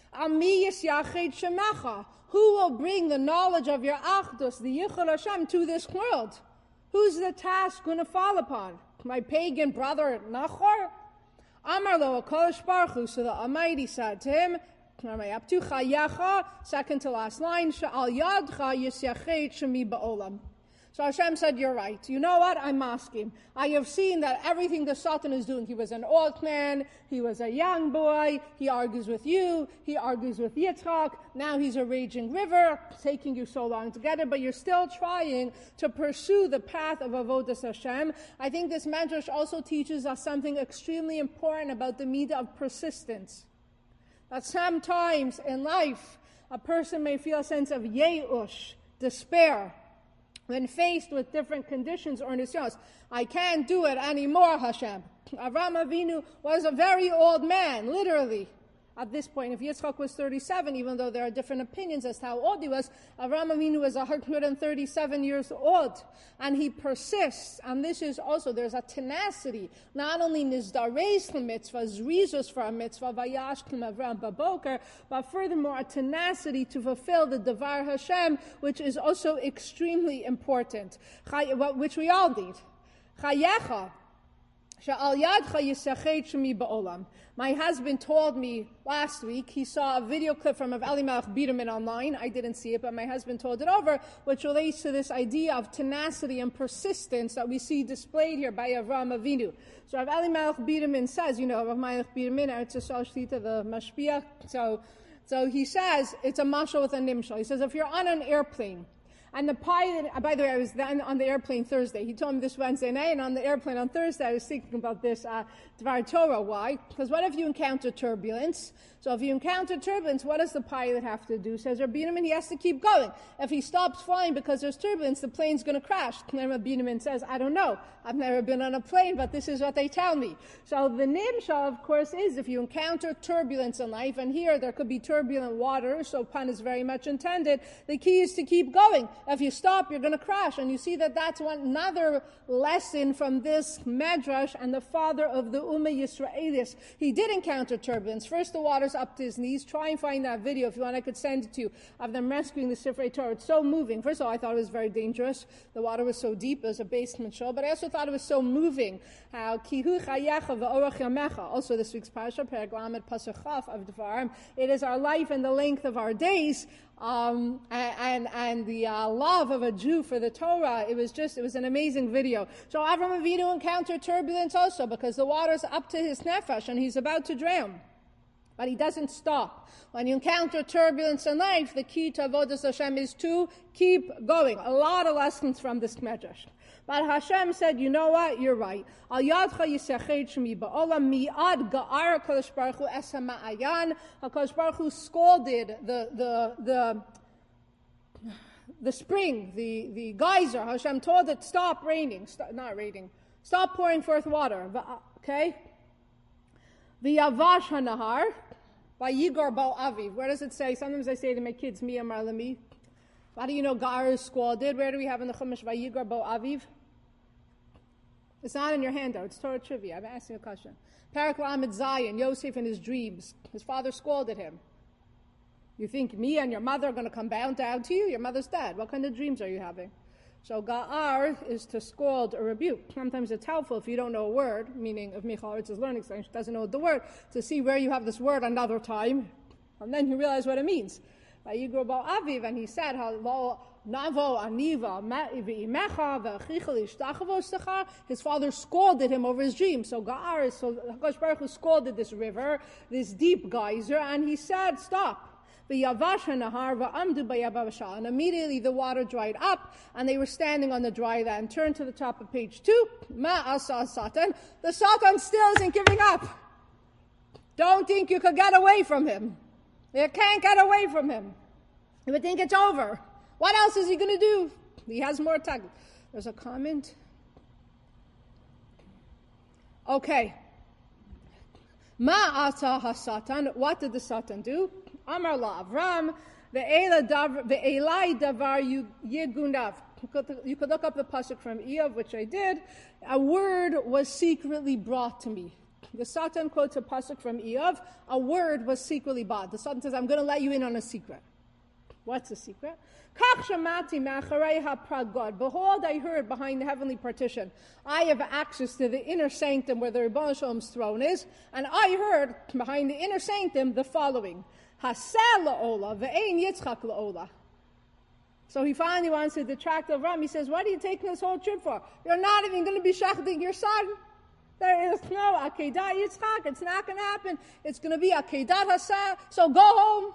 Speaker 1: Who will bring the knowledge of your Achdus, the Yichud Hashem, to this world? Who's the task going to fall upon? My pagan brother Nachor? Amar lo HaKadosh Baruch Hu, so the Almighty said to him, am I up to Chayecha, second to last line, Sha'al Yadcha Yisyachet Shemi Ba'olam. So Hashem said, you're right. You know what? I'm asking. I have seen that everything the Satan is doing. He was an old man. He was a young boy. He argues with you. He argues with Yitzchak. Now he's a raging river, taking you so long to get it, but you're still trying to pursue the path of Avodas Hashem. I think this Medrash also teaches us something extremely important about the midah of persistence. That sometimes in life, a person may feel a sense of yeush, despair, when faced with different conditions or nisyonos. I can't do it anymore, Hashem. Avram Avinu was a very old man, literally. At this point, if Yitzchak was 37, even though there are different opinions as to how old he was, Avram Avinu was 137 years old. And he persists. And this is also, there's a tenacity. Not only nizdareis l'mitzvah, zrizus for a mitzvah, vayashkim Avram baboker, but furthermore, a tenacity to fulfill the Devar Hashem, which is also extremely important, which we all need. Chayecha. My husband told me last week, he saw a video clip from Rav Elimelech Biderman online. I didn't see it, but my husband told it over, which relates to this idea of tenacity and persistence that we see displayed here by Avram Avinu. So Rav Elimelech Biderman says, Rav Elimelech Biderman, Eretz Yisrael Shlita, the Mashpiach. So he says, it's a mashal with a nimshal. He says, if you're on an airplane, And the pilot, by the way, I was then on the airplane Thursday. He told me this Wednesday night, and on the airplane on Thursday, I was thinking about this Dvar Torah. Why? Because what if you encounter turbulence? So if you encounter turbulence, what does the pilot have to do? Says Rabbi Yehuda, he has to keep going. If he stops flying because there's turbulence, the plane's going to crash. And Rabbi Yehuda says, I don't know. I've never been on a plane, but this is what they tell me. So the nimshal, of course, is if you encounter turbulence in life, and here there could be turbulent water, so pun is very much intended, the key is to keep going. If you stop, you're going to crash. And you see that that's another lesson from this Medrash and the father of the Ummah Yisraelis. He did encounter turbulence. First, the water's up to his knees. Try and find that video. If you want, I could send it to you of them rescuing the Sifrei Torah. It's so moving. First of all, I thought it was very dangerous. The water was so deep. It was a basement show. But I also thought it was so moving. How Kihu Chayecha V'orach Yamecha. Also this week's parasha, Perek Lamed Pasuk Chaf of Devarim. It is our life and the length of our days. And the love of a Jew for the Torah. It was an amazing video. So Avram Avinu encountered turbulence also because the water's up to his nefesh and he's about to drown. But he doesn't stop. When you encounter turbulence in life, the key to Avodas Hashem is to keep going. A lot of lessons from this Medrash. But Hashem said, you know what? You're right. Al yadcha yisached shemi ba'olam mi'ad ga'ar HaKadosh Baruch Hu es ha'ma'ayan. HaKadosh Baruch Hu scolded the spring, the geyser. Hashem told it, stop raining. Stop pouring forth water. Okay? The Yavash HaNahar, by Yigar Bo Aviv. Where does it say? Sometimes I say to my kids, Mi Amar Lami. How do you know Gar is squalded? Where do we have in the Chumash, by Yigar Bo Aviv? It's not in your handout. It's Torah trivia. I'm asking a question. Perek Lamed Zayin, Yosef in his dreams. His father scolded him. You think me and your mother are going to come down to you? Your mother's dead. What kind of dreams are you having? So Ga'ar is to scold or rebuke. Sometimes it's helpful if you don't know a word, meaning if Michal Oritz is learning something, she doesn't know the word, to see where you have this word another time, and then you realize what it means. By Yigar Bo Aviv, and he said, his father scolded him over his dream. So Ga'ar is, so HaKadosh Baruch Hu scolded this river, this deep geyser, and he said, stop. And immediately the water dried up, and they were standing on the dry land. Turn to the top of page 2. Satan. The Satan still isn't giving up. Don't think you could get away from him. You can't get away from him. You would think it's over. What else is he going to do? He has more time. There's a comment. Okay. Ma'ata ha-Satan. What did the Satan do? Amar la Avram, ve'elai davar yegunav. You could look up the pasuk from Eov, which I did. A word was secretly brought to me. The Satan quotes a pasuk from Eov. A word was secretly brought. The Satan says, I'm going to let you in on a secret. What's the secret? Kach shamati ma'acharei ha'pragod. Behold, I heard behind the heavenly partition. I have access to the inner sanctum where the Rebbeinu Shalom's throne is. And I heard behind the inner sanctum the following. Hasel la'ola, ve'ein yitzchak la'ola. So he finally wants to detract Avram. He says, what are you taking this whole trip for? You're not even going to be shachting your son. There is no Akedat Yitzchak. It's not going to happen. It's going to be Akedat Hasel. So go home.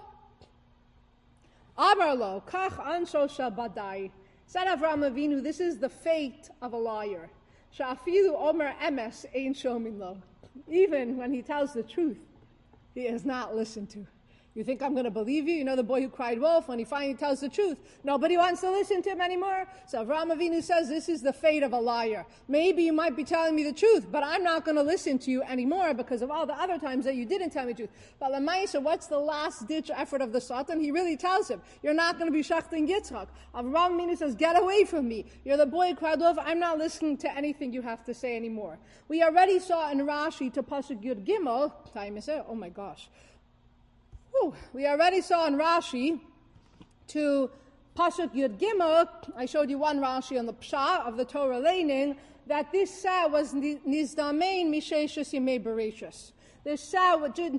Speaker 1: Amar lo, kach ansho shabadai. Said Avram Avinu, this is the fate of a liar. Sha'afilu omer emes ein shomin lo. Even when he tells the truth, he is not listened to. You think I'm going to believe you? You know the boy who cried wolf when he finally tells the truth. Nobody wants to listen to him anymore. So Avraham Avinu says this is the fate of a liar. Maybe you might be telling me the truth, but I'm not going to listen to you anymore because of all the other times that you didn't tell me the truth. But Lamaisa, what's the last ditch effort of the Satan? He really tells him, you're not going to be shachting Yitzchak. Avraham Avinu says, get away from me. You're the boy who cried wolf. I'm not listening to anything you have to say anymore. We already saw in Rashi to Pasuk Yud Gimel, time is it? Oh my gosh. We already saw in Rashi to Pasuk Yud Gimel, I showed you one Rashi on the Pshat of the Torah Leining, that this was Nizdamein Misheshus Yemei Bereshus. This didn't just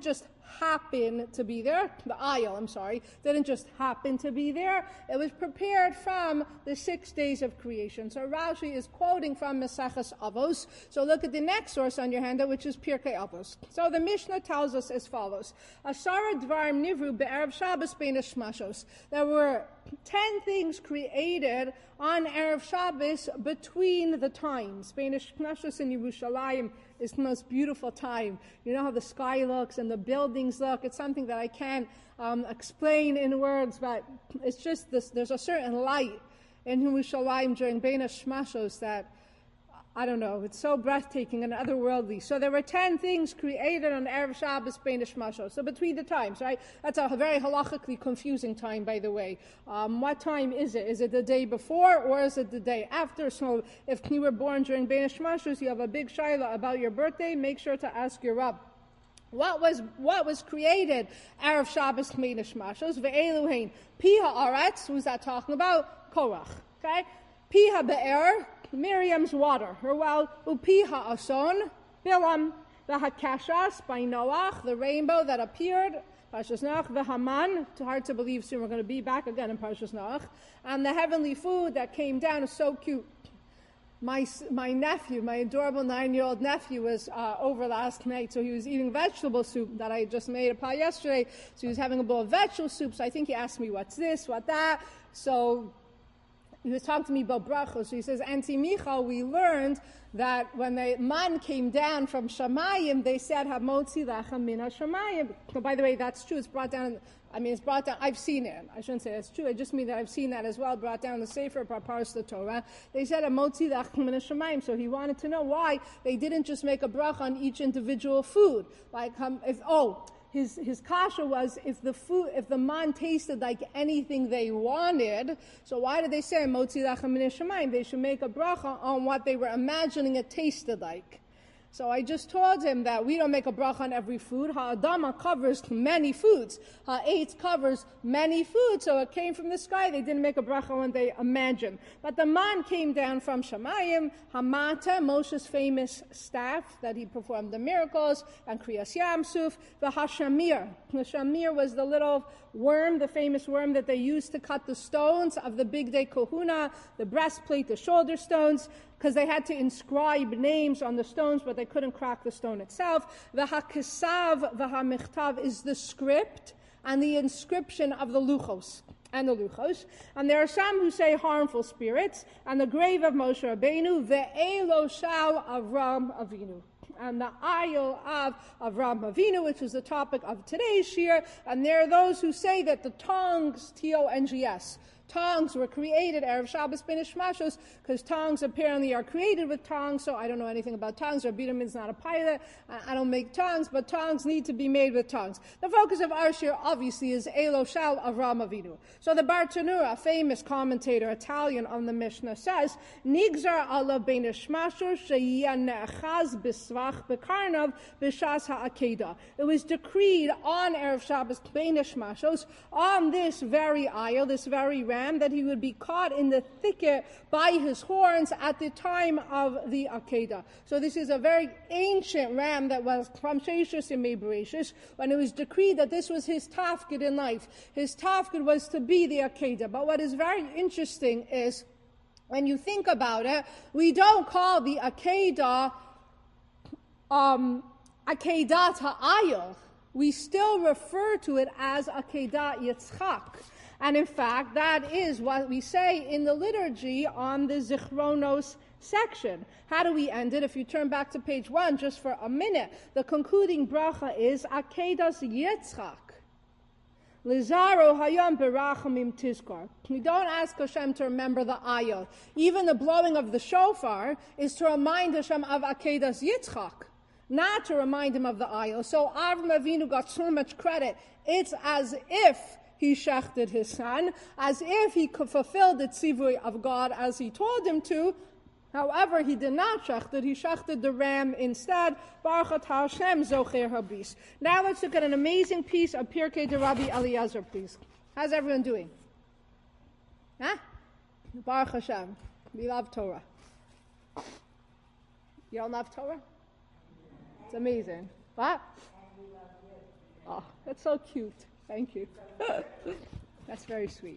Speaker 1: happen to be there. The aisle, didn't just happen to be there. It was prepared from the 6 days of creation. So Rashi is quoting from Maseches Avos. So look at the next source on your handout, which is Pirkei Avos. So the Mishnah tells us as follows. Asara dvarim nivru be'erev Shabbos bein hashmashos. There were 10 things created on Erev Shabbos between the times. Bein hashmashos in Yerushalayim is the most beautiful time. You know how the sky looks and the buildings look. It's something that I can't explain in words, but it's just this. There's a certain light in Yerushalayim during Bein hashmashos that, I don't know, it's so breathtaking and otherworldly. So there were 10 things created on Erev Shabbos Bein hashmashos. So between the times, right? That's a very halachically confusing time, by the way. What time is it? Is it the day before or is it the day after? So if you were born during Bein hashmashos, you have a big shaila about your birthday, make sure to ask your Rav. What was created Erev Shabbos Bein hashmashos? Ve'eluhein Piha Aretz. Who's that talking about? Korach. Okay? Piha Be'er. Miriam's water, her well, Upiha Ason, Bilam, the Hakashas by Noach, the rainbow that appeared, Parshas Noach, the Haman, too hard to believe soon we're going to be back again in Parshas Noach, and the heavenly food that came down is so cute. My nephew, my adorable 9-year-old nephew was over last night, so he was eating vegetable soup that I just made a pie yesterday, so he was having a bowl of vegetable soup, so I think he asked me, what's this, what that, so he was talking to me about brachos. So he says, Auntie Michal, we learned that when the man came down from Shamayim, they said, Hamotzi lechem min Shamayim. So by the way, that's true. It's brought down, I've seen it. I shouldn't say that's true. I just mean that I've seen that as well, brought down the Sefer Parparas the Torah. They said, Hamotzi lechem min Shamayim. So he wanted to know why they didn't just make a bracha on each individual food. Like, his kasha was if the man tasted like anything they wanted, so why did they say motzi lechem min hashamayim? They should make a bracha on what they were imagining it tasted like. So I just told him that we don't make a bracha on every food. Ha'adama covers many foods. Ha'etz covers many foods. So it came from the sky. They didn't make a bracha when they imagined. But the man came down from Shamayim. Hamata, Moshe's famous staff that he performed the miracles, and Kriyas Yamsuf. The Hashamir. The Shamir was the little worm, the famous worm that they used to cut the stones of the Big Day Kohuna, the breastplate, the shoulder stones, because they had to inscribe names on the stones, but they couldn't crack the stone itself. The HaKesav, the HaMichtav is the script and the inscription of the Luchos. And the Luchos. And there are some who say harmful spirits. And the grave of Moshe Rabbeinu, Ve'elo Shal Avram Avinu. And the Isle of Avram Avinu, which is the topic of today's shir. And there are those who say that the tongs, T-O-N-G-S, tongs were created Erev Shabbos Bein hashmashos because tongs apparently are created with tongs, so I don't know anything about tongs. Rabbi Biderman is not a pilot. I don't make tongs, but tongs need to be made with tongs. The focus of our shir obviously is Elo Shal Avram Avinu. So the Bartanura, a famous commentator, Italian on the Mishnah, says, Nigzar ala Bein hashmashos sheyia ne'achaz b'svach b'karnav b'shas ha'akeda. It was decreed on Erev Shabbos Bein hashmashos on this very aisle, this very ram, that he would be caught in the thicket by his horns at the time of the Akedah. So this is a very ancient ram that was from Sheishus and Mebereshis, when it was decreed that this was his tafkid in life. His tafkid was to be the Akedah. But what is very interesting is, when you think about it, we don't call the Akedah Akedat Ha'ayil. We still refer to it as Akedat Yitzchak. And in fact, that is what we say in the liturgy on the Zichronos section. How do we end it? If you turn back to page 1 just for a minute, the concluding bracha is Akedas Yitzchak. Lizaro hayam berachamim tizkar. We don't ask Hashem to remember the ayah. Even the blowing of the shofar is to remind Hashem of Akedas Yitzchak, not to remind him of the ayah. So Avram Avinu got so much credit. It's as if he shechted his son, as if he could fulfill the tzivui of God as he told him to. However, he did not shecht it. He shechted the ram instead. Baruch atah Hashem zocher habris. Now let's look at an amazing piece of Pirkei de Rabbi Eliezer, please. How's everyone doing? Huh? Baruch Hashem. We love Torah. You don't love Torah? It's amazing. What? Oh, that's so cute. Thank you. That's very sweet.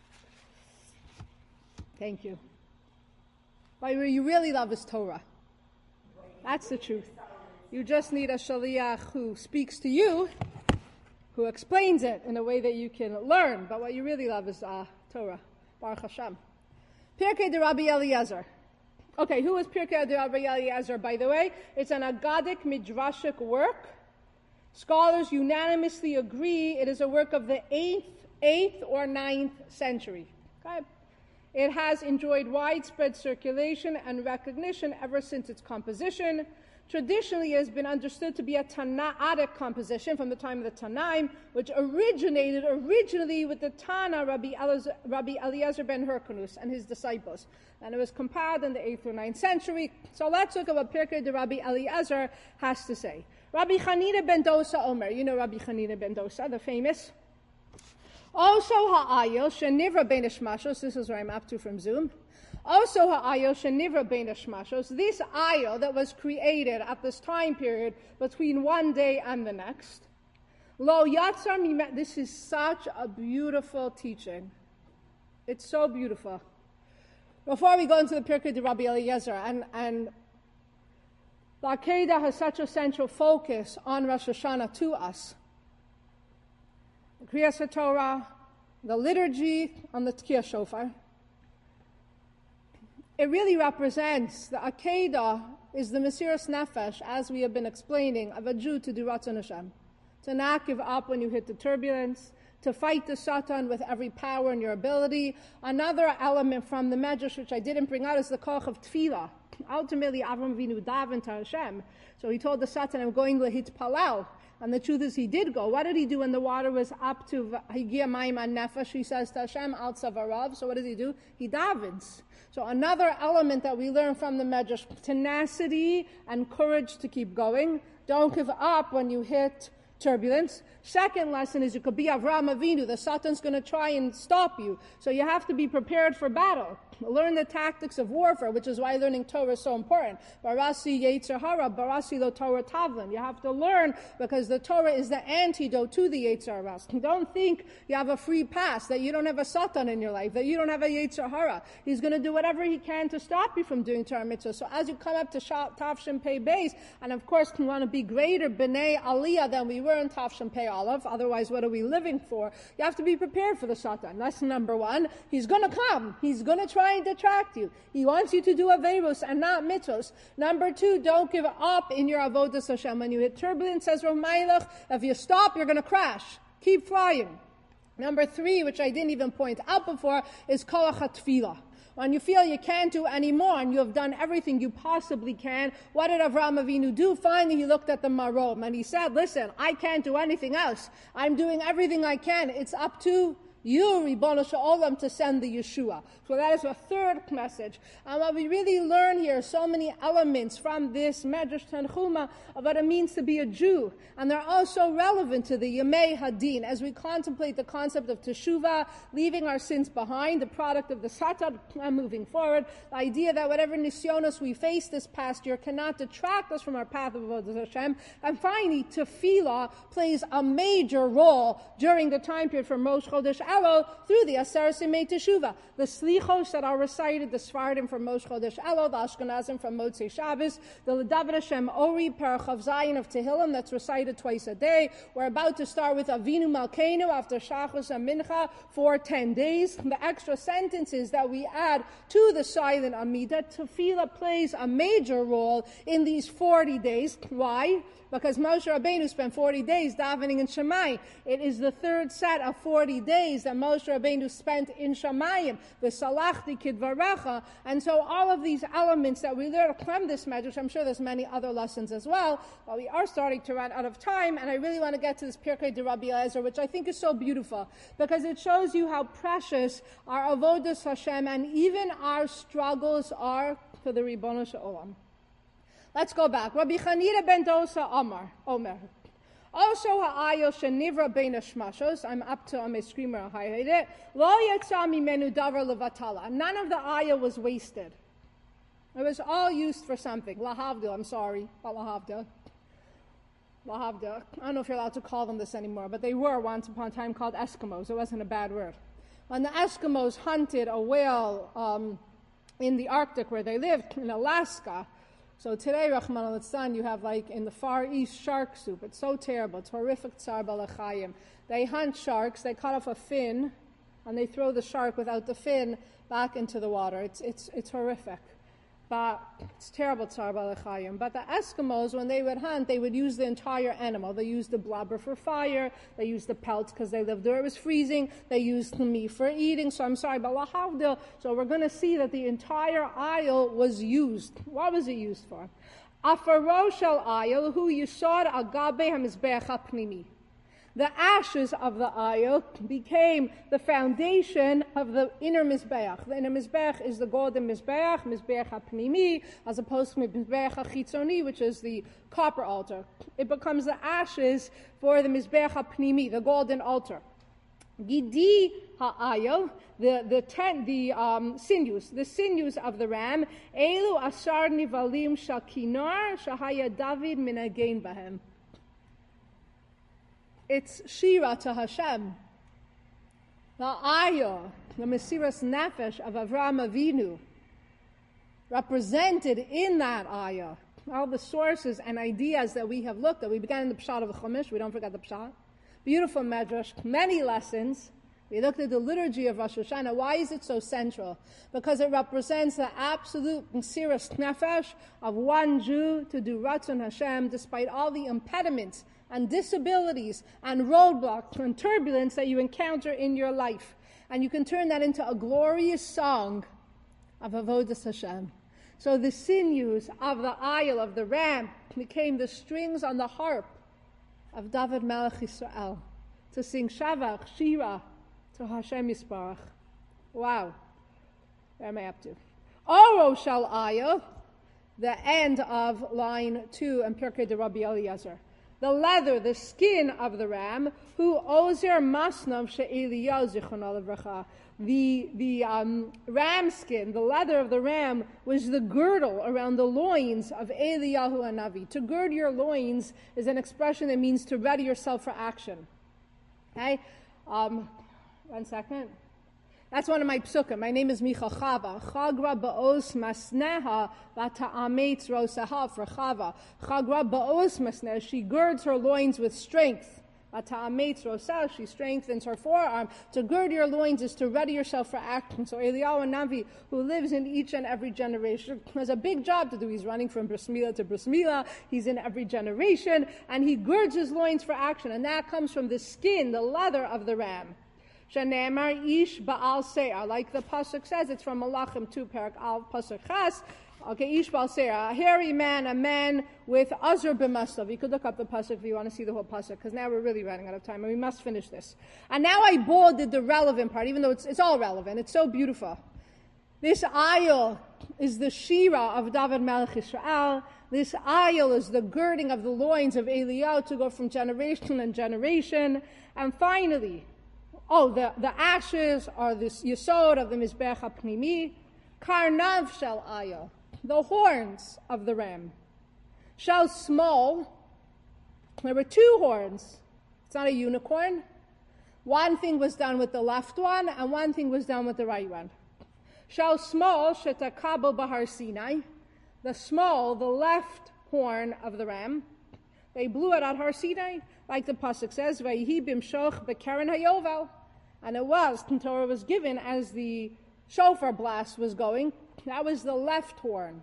Speaker 1: Thank you. But what you really love is Torah. That's the truth. You just need a shaliach who speaks to you, who explains it in a way that you can learn. But what you really love is Torah. Baruch Hashem. Pirkei de Rabbi Eliezer. Okay, who is Pirkei de Rabbi Eliezer, by the way? It's an Aggadic midrashic work. Scholars unanimously agree it is a work of the 8th or 9th century. Okay? It has enjoyed widespread circulation and recognition ever since its composition. Traditionally, it has been understood to be a Tanaitic composition from the time of the Tanaim, which originated originally with the Tana Rabbi Eliezer ben Hyrcanus and his disciples. And it was compiled in the 8th or 9th century. So let's look at what Pirkei de Rabbi Eliezer has to say. Rabbi Chanina ben Dosa Omer. You know Rabbi Chanina ben Dosa, the famous. Also ha'ayil shenivra bein hashmashos. This is where I'm up to from Zoom. Also ha'ayil shenivra bein hashmashos. This ayil that was created at this time period between one day and the next. Lo yatzar mimet. This is such a beautiful teaching. It's so beautiful. Before we go into the Pirkei de Rabbi Eliezer, and the Akedah has such a central focus on Rosh Hashanah to us. The Kriyas HaTorah, the liturgy on the Tkiyah Shofar. It really represents, the Akedah is the Mesiras Nefesh, as we have been explaining, of a Jew to do Ratzon Hashem. To not give up when you hit the turbulence, to fight the Satan with every power in your ability. Another element from the Medrash, which I didn't bring out, is the Koch of Tefillah. Ultimately, Avram Avinu davened to Hashem. So he told the Satan, I'm going to hitpalel. And the truth is, he did go. What did he do when the water was up to Higia Maim an Nefesh? He says to Hashem, Al Tzavarav. So what does he do? He davens. So another element that we learn from the Medrash, tenacity and courage to keep going. Don't give up when you hit turbulence. Second lesson is you could be Avraham Avinu. The Satan's going to try and stop you. So you have to be prepared for battle. Learn the tactics of warfare, which is why learning Torah is so important. Barasi Yetzer Hara, Barasi lo Torah Tavlin. You have to learn because the Torah is the antidote to the Yetzer Hara. Don't think you have a free pass, that you don't have a Satan in your life, that you don't have a Yetzer Hara. He's going to do whatever he can to stop you from doing Torah mitzvah. So as you come up to Tavshin Pei Beis, and of course you want to be greater B'nai Aliyah than we were in Tavshin Pei Aleph, otherwise what are we living for? You have to be prepared for the Satan. That's number one. He's going to come. He's going to try and detract you. He wants you to do averos and not mitzvos. Number two, don't give up in your avodas Hashem. When you hit turbulence, says Rav Meilach, if you stop, you're going to crash. Keep flying. Number three, which I didn't even point out before, is koach hatfilah. When you feel you can't do anymore and you have done everything you possibly can, what did Avraham Avinu do? Finally, he looked at the marom and he said, listen, I can't do anything else. I'm doing everything I can. It's up to you, Ribono Sh'olam, to send the Yeshua. So that is a third message. And what we really learn here, so many elements from this Medrash Tanchuma of what it means to be a Jew. And they're also relevant to the Yemei Hadin as we contemplate the concept of Teshuvah, leaving our sins behind, the product of the Satan, and moving forward. The idea that whatever nisyonos we faced this past year cannot detract us from our path of Avodas Hashem. And finally, Tefillah plays a major role during the time period from Rosh Chodesh Elul through the Aseret Simei Teshuvah. The Slichos that are recited, the Sfardim from Rosh Chodesh Elul, the Ashkenazim from Motzei Shabbos, the David Hashem Ori, Parachav Zayin of Tehillim that's recited twice a day. We're about to start with Avinu Malkeinu after Shachos and Mincha for 10 days. The extra sentences that we add to the silent Amidah, Tefillah plays a major role in these 40 days. Why? Because Moshe Rabbeinu spent 40 days davening in Shammai. It is the third set of 40 days that Moshe Rabbeinu spent in Shamayim, the Salachti Kidvarecha. And so all of these elements that we learn from this Medrash, I'm sure there's many other lessons as well, but we are starting to run out of time, and I really want to get to this Pirkei de Rabbi Eliezer, which I think is so beautiful, because it shows you how precious our Avodas Hashem and even our struggles are for the Ribono Sh'olam. Let's go back. Rabbi Chanina ben Dosa Omer. Also ha'ayil shenivra bein hashmashos. I'm up to on my screen where I highlighted it. Lo yetza mimenu davar levatala. None of the ayil was wasted. It was all used for something. Lahavdil, I'm sorry, but lahavdil. Lahavda. I don't know if you're allowed to call them this anymore, but they were once upon a time called Eskimos. It wasn't a bad word. When the Eskimos hunted a whale in the Arctic where they lived, in Alaska, so today, Rahman al-Litzan, you have like in the Far East shark soup. It's so terrible. It's horrific. Tsar balachayim. They hunt sharks, they cut off a fin, and they throw the shark without the fin back into the water. It's horrific. But it's terrible, Tsar balachayim. But the Eskimos, when they would hunt, they would use the entire animal. They used the blubber for fire. They used the pelts because they lived where it was freezing. They used the meat for eating. So I'm sorry, but lahavdil. So we're going to see that the entire aisle was used. What was it used for? Afaro shel aisle hu yisod agabe hamizbeach hapnimi. The ashes of the aisle became the foundation of the inner Mizbeach. The inner Mizbeach is the golden Mizbeach, Mizbeach HaPnimi, as opposed to Mizbeach HaChitzoni, which is the copper altar. It becomes the ashes for the Mizbeach HaPnimi, the golden altar. Gidi ha'ayil, the sinews of the ram, elu asar nivalim shal kinar shahaya David minagain bahem. It's Shira to Hashem. The ayah, the Mesiras Nefesh of Avraham Avinu, represented in that ayah, all the sources and ideas that we have looked at. We began in the Pshat of the Chumash, we don't forget the Pshat. Beautiful Medrash, many lessons. We looked at the liturgy of Rosh Hashanah. Why is it so central? Because it represents the absolute Mesiras Nefesh of one Jew to do Ratzon Hashem despite all the impediments and disabilities and roadblocks and turbulence that you encounter in your life. And you can turn that into a glorious song of Avodas Hashem. So the sinews of the aisle of the ram became the strings on the harp of David Melech Yisrael to sing Shavach, Shira, to Hashem Yisparach. Wow. Where am I up to? Oro shal aisle, the end of line 2 in Pirkei de Rabbi Eliezer. The leather, the skin of the ram, who ozer masnav she'Eliyahu zichrono levracha. The ram skin, the leather of the ram, was the girdle around the loins of Eliyahu Hanavi. To gird your loins is an expression that means to ready yourself for action. Okay? 1 second. That's one of my psukim. My name is Micha Chava. Chagra ba'os masneha vata'ametz rosaha for Chava. Chagra ba'os masneha. She girds her loins with strength. Vata'ametz rosaha. She strengthens her forearm. To gird your loins is to ready yourself for action. So Eliyahu Hanavi, who lives in each and every generation, has a big job to do. He's running from bris milah to bris milah. He's in every generation. And he girds his loins for action. And that comes from the skin, the leather of the ram. Shanemar ish ba'al se'ah. Like the pasuk says, it's from Malachim 2, Parak Al, pasuk Chas. Okay, ish ba'al se'ah. A hairy man, a man with azur b'maslav. You could look up the pasuk if you want to see the whole pasuk, because now we're really running out of time, and we must finish this. And now I bolded the relevant part, even though it's all relevant. It's so beautiful. This ayil is the Shira of David Melech Yisrael. This ayil is the girding of the loins of Eliyahu to go from generation and generation. And finally, the ashes are the yesod of the Mizbeach HaPnimi. Karnav shel ayil, the horns of the ram. Shel small, there were 2 horns. It's not a unicorn. One thing was done with the left one, and one thing was done with the right one. Shel small, shetakabel bahar Sinai. The small, the left horn of the ram. They blew it at Har Sinai, like the pasuk says, Vayihi bimshoch bekeren hayovel. And it was, the Torah was given as the shofar blast was going. That was the left horn.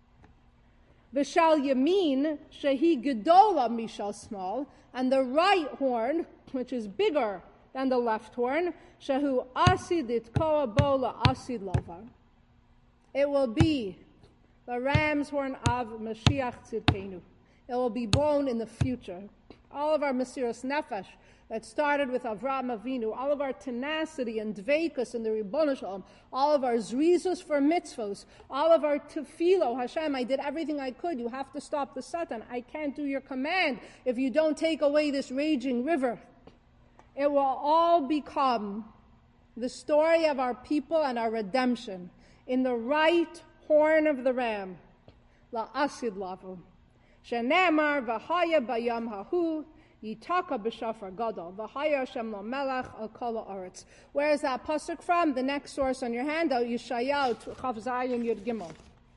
Speaker 1: V'shal yamin shehi gedola mishal small. And the right horn, which is bigger than the left horn, shehu asid itkoa bola asid lova. It will be the ram's horn of Mashiach Tzidkenu. It will be born in the future. All of our Mesiras Nefesh that started with Avraham Avinu, all of our tenacity and dveikus in the Ribbon Shalom, all of our zrizus for mitzvos, all of our tefillo, Hashem, I did everything I could. You have to stop the Satan. I can't do your command if you don't take away this raging river. It will all become the story of our people and our redemption in the right horn of the ram, la asid lavu. Shenemar v'haya bayam hahu yitaka b'shafar gadol v'haya Hashem lo melech al kol haaretz. Where is that pasuk from? The next source on your handout, Yeshayahu Chav Zayin Yud Gimel.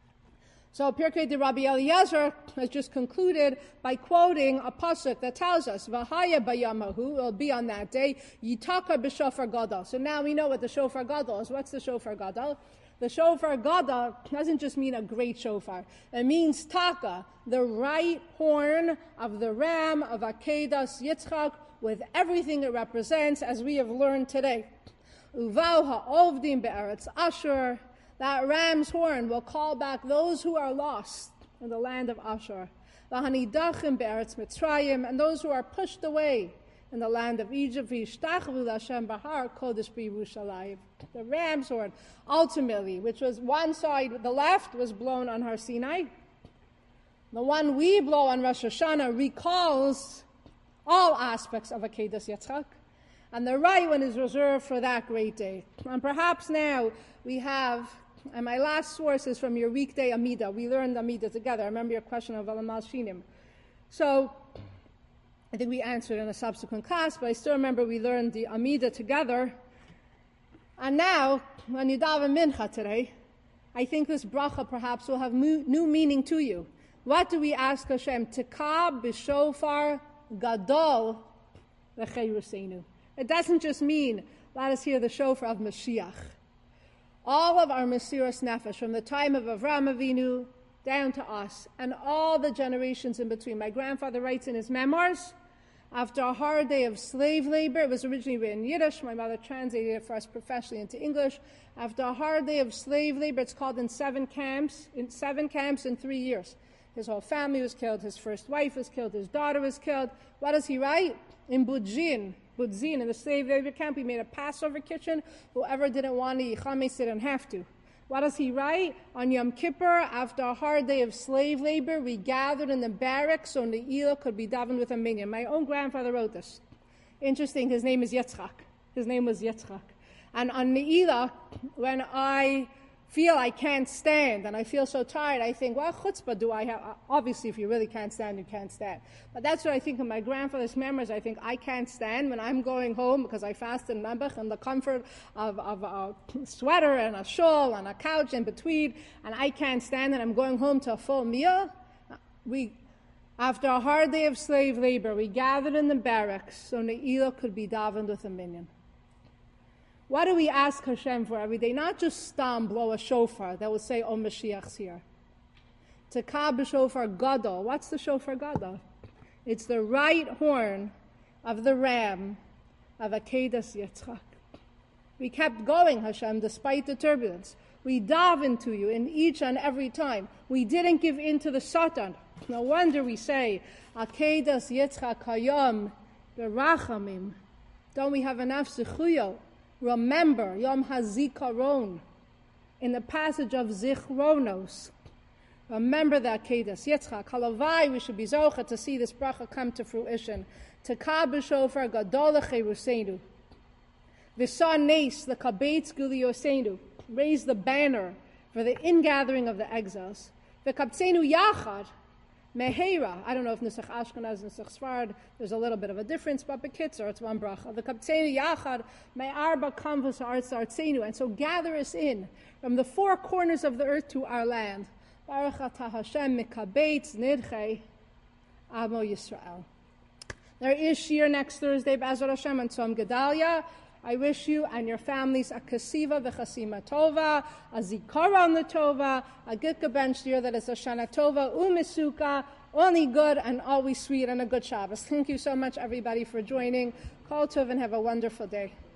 Speaker 1: So Pirkei de Rabbi Eliezer has just concluded by quoting a pasuk that tells us, "V'haya bayamahu," will be on that day, "Yitaka b'shofar gadol." So now we know what the shofar gadol is. What's the shofar gadol? The shofar gadol doesn't just mean a great shofar. It means taka, the right horn of the ram of Akedas Yitzchak, with everything it represents, as we have learned today. Uval ha'ovdim be'eretz Ashur. That ram's horn will call back those who are lost in the land of Ashur. V'hanidachim be'eretz Mitzrayim, and those who are pushed away in the land of Egypt. V'yishtachvu l'Hashem b'har kodesh b'Yerushalayim. The ram's horn, ultimately, which was one side, the left, was blown on Har Sinai. The one we blow on Rosh Hashanah recalls all aspects of Akedas Yitzchak. And the right one is reserved for that great day. And perhaps now we have, and my last source is from your weekday Amida. We learned Amida together. I remember your question of Alamal Shinim. So I think we answered in a subsequent class, but I still remember we learned the Amida together. And now, when you daven Mincha today, I think this bracha perhaps will have new meaning to you. What do we ask Hashem? Tekah b'shofar gadol v'cheiruseinu. It doesn't just mean, let us hear the shofar of Mashiach. All of our Mesiras Nefesh, from the time of Avraham Avinu down to us, and all the generations in between. My grandfather writes in his memoirs, after a hard day of slave labor, it was originally written in Yiddish, my mother translated it for us professionally into English. After a hard day of slave labor, it's called in 7 camps in 3 years. His whole family was killed, his first wife was killed, his daughter was killed. What does he write? In Budzin, in the slave labor camp, he made a Passover kitchen. Whoever didn't want to eat chametz didn't have to. What does he write? On Yom Kippur, after a hard day of slave labor, we gathered in the barracks so Ne'ilah could be davened with a minyan. My own grandfather wrote this. Interesting, his name is Yitzchak. His name was Yitzchak. And on Ne'ilah, when I feel I can't stand and I feel so tired, I think, what chutzpah do I have? Obviously, if you really can't stand, you can't stand. But that's what I think of my grandfather's memories. I think I can't stand when I'm going home because I fast in Membech in the comfort of a sweater and a shawl and a couch in between, and I can't stand, and I'm going home to a full meal. After a hard day of slave labor, we gathered in the barracks so Ne'ilah could be davened with a minyan. What do we ask Hashem for every day? Not just stam, blow a shofar that will say, oh, Mashiach's here. Tekah b'shofar gadol. What's the shofar gadol? It's the right horn of the ram of Akedas Yitzchak. We kept going, Hashem, despite the turbulence. We daven to you in each and every time. We didn't give in to the Satan. No wonder we say, Akedas Yitzchak hayom berachamim. Don't we have enough zechuyot? Remember, Yom HaZikaron, in the passage of Zichronos. Remember that Akedas Yitzchak. Halavai, we should be zocha to see this bracha come to fruition. Tekah b'shofar gadol l'cheiruseinu. V'sa nes l'kabetz guliyosenu. Raise the banner for the ingathering of the exiles. V'kabtzenu yachad. Mehera, I don't know if Nusach Ashkenaz and Nusach Sfarad, there's a little bit of a difference, but Bekitzer, it's one bracha. The Kaptzenu Yachad, Me'arba Kanvas Arts Artzenu, and so gather us in from the 4 corners of the earth to our land. Baruch Atah Hashem Mikabetz Nidchei Amo Yisrael. There is Shir next Thursday, B'ezrat Hashem, and Tzom Gedalia. I wish you and your families a kasiva v'chasima tova, a zikaron l'tova, a gitga ben shir that is a shana tova, umisuka, only good and always sweet, and a good Shabbos. Thank you so much, everybody, for joining. Kol tov and have a wonderful day.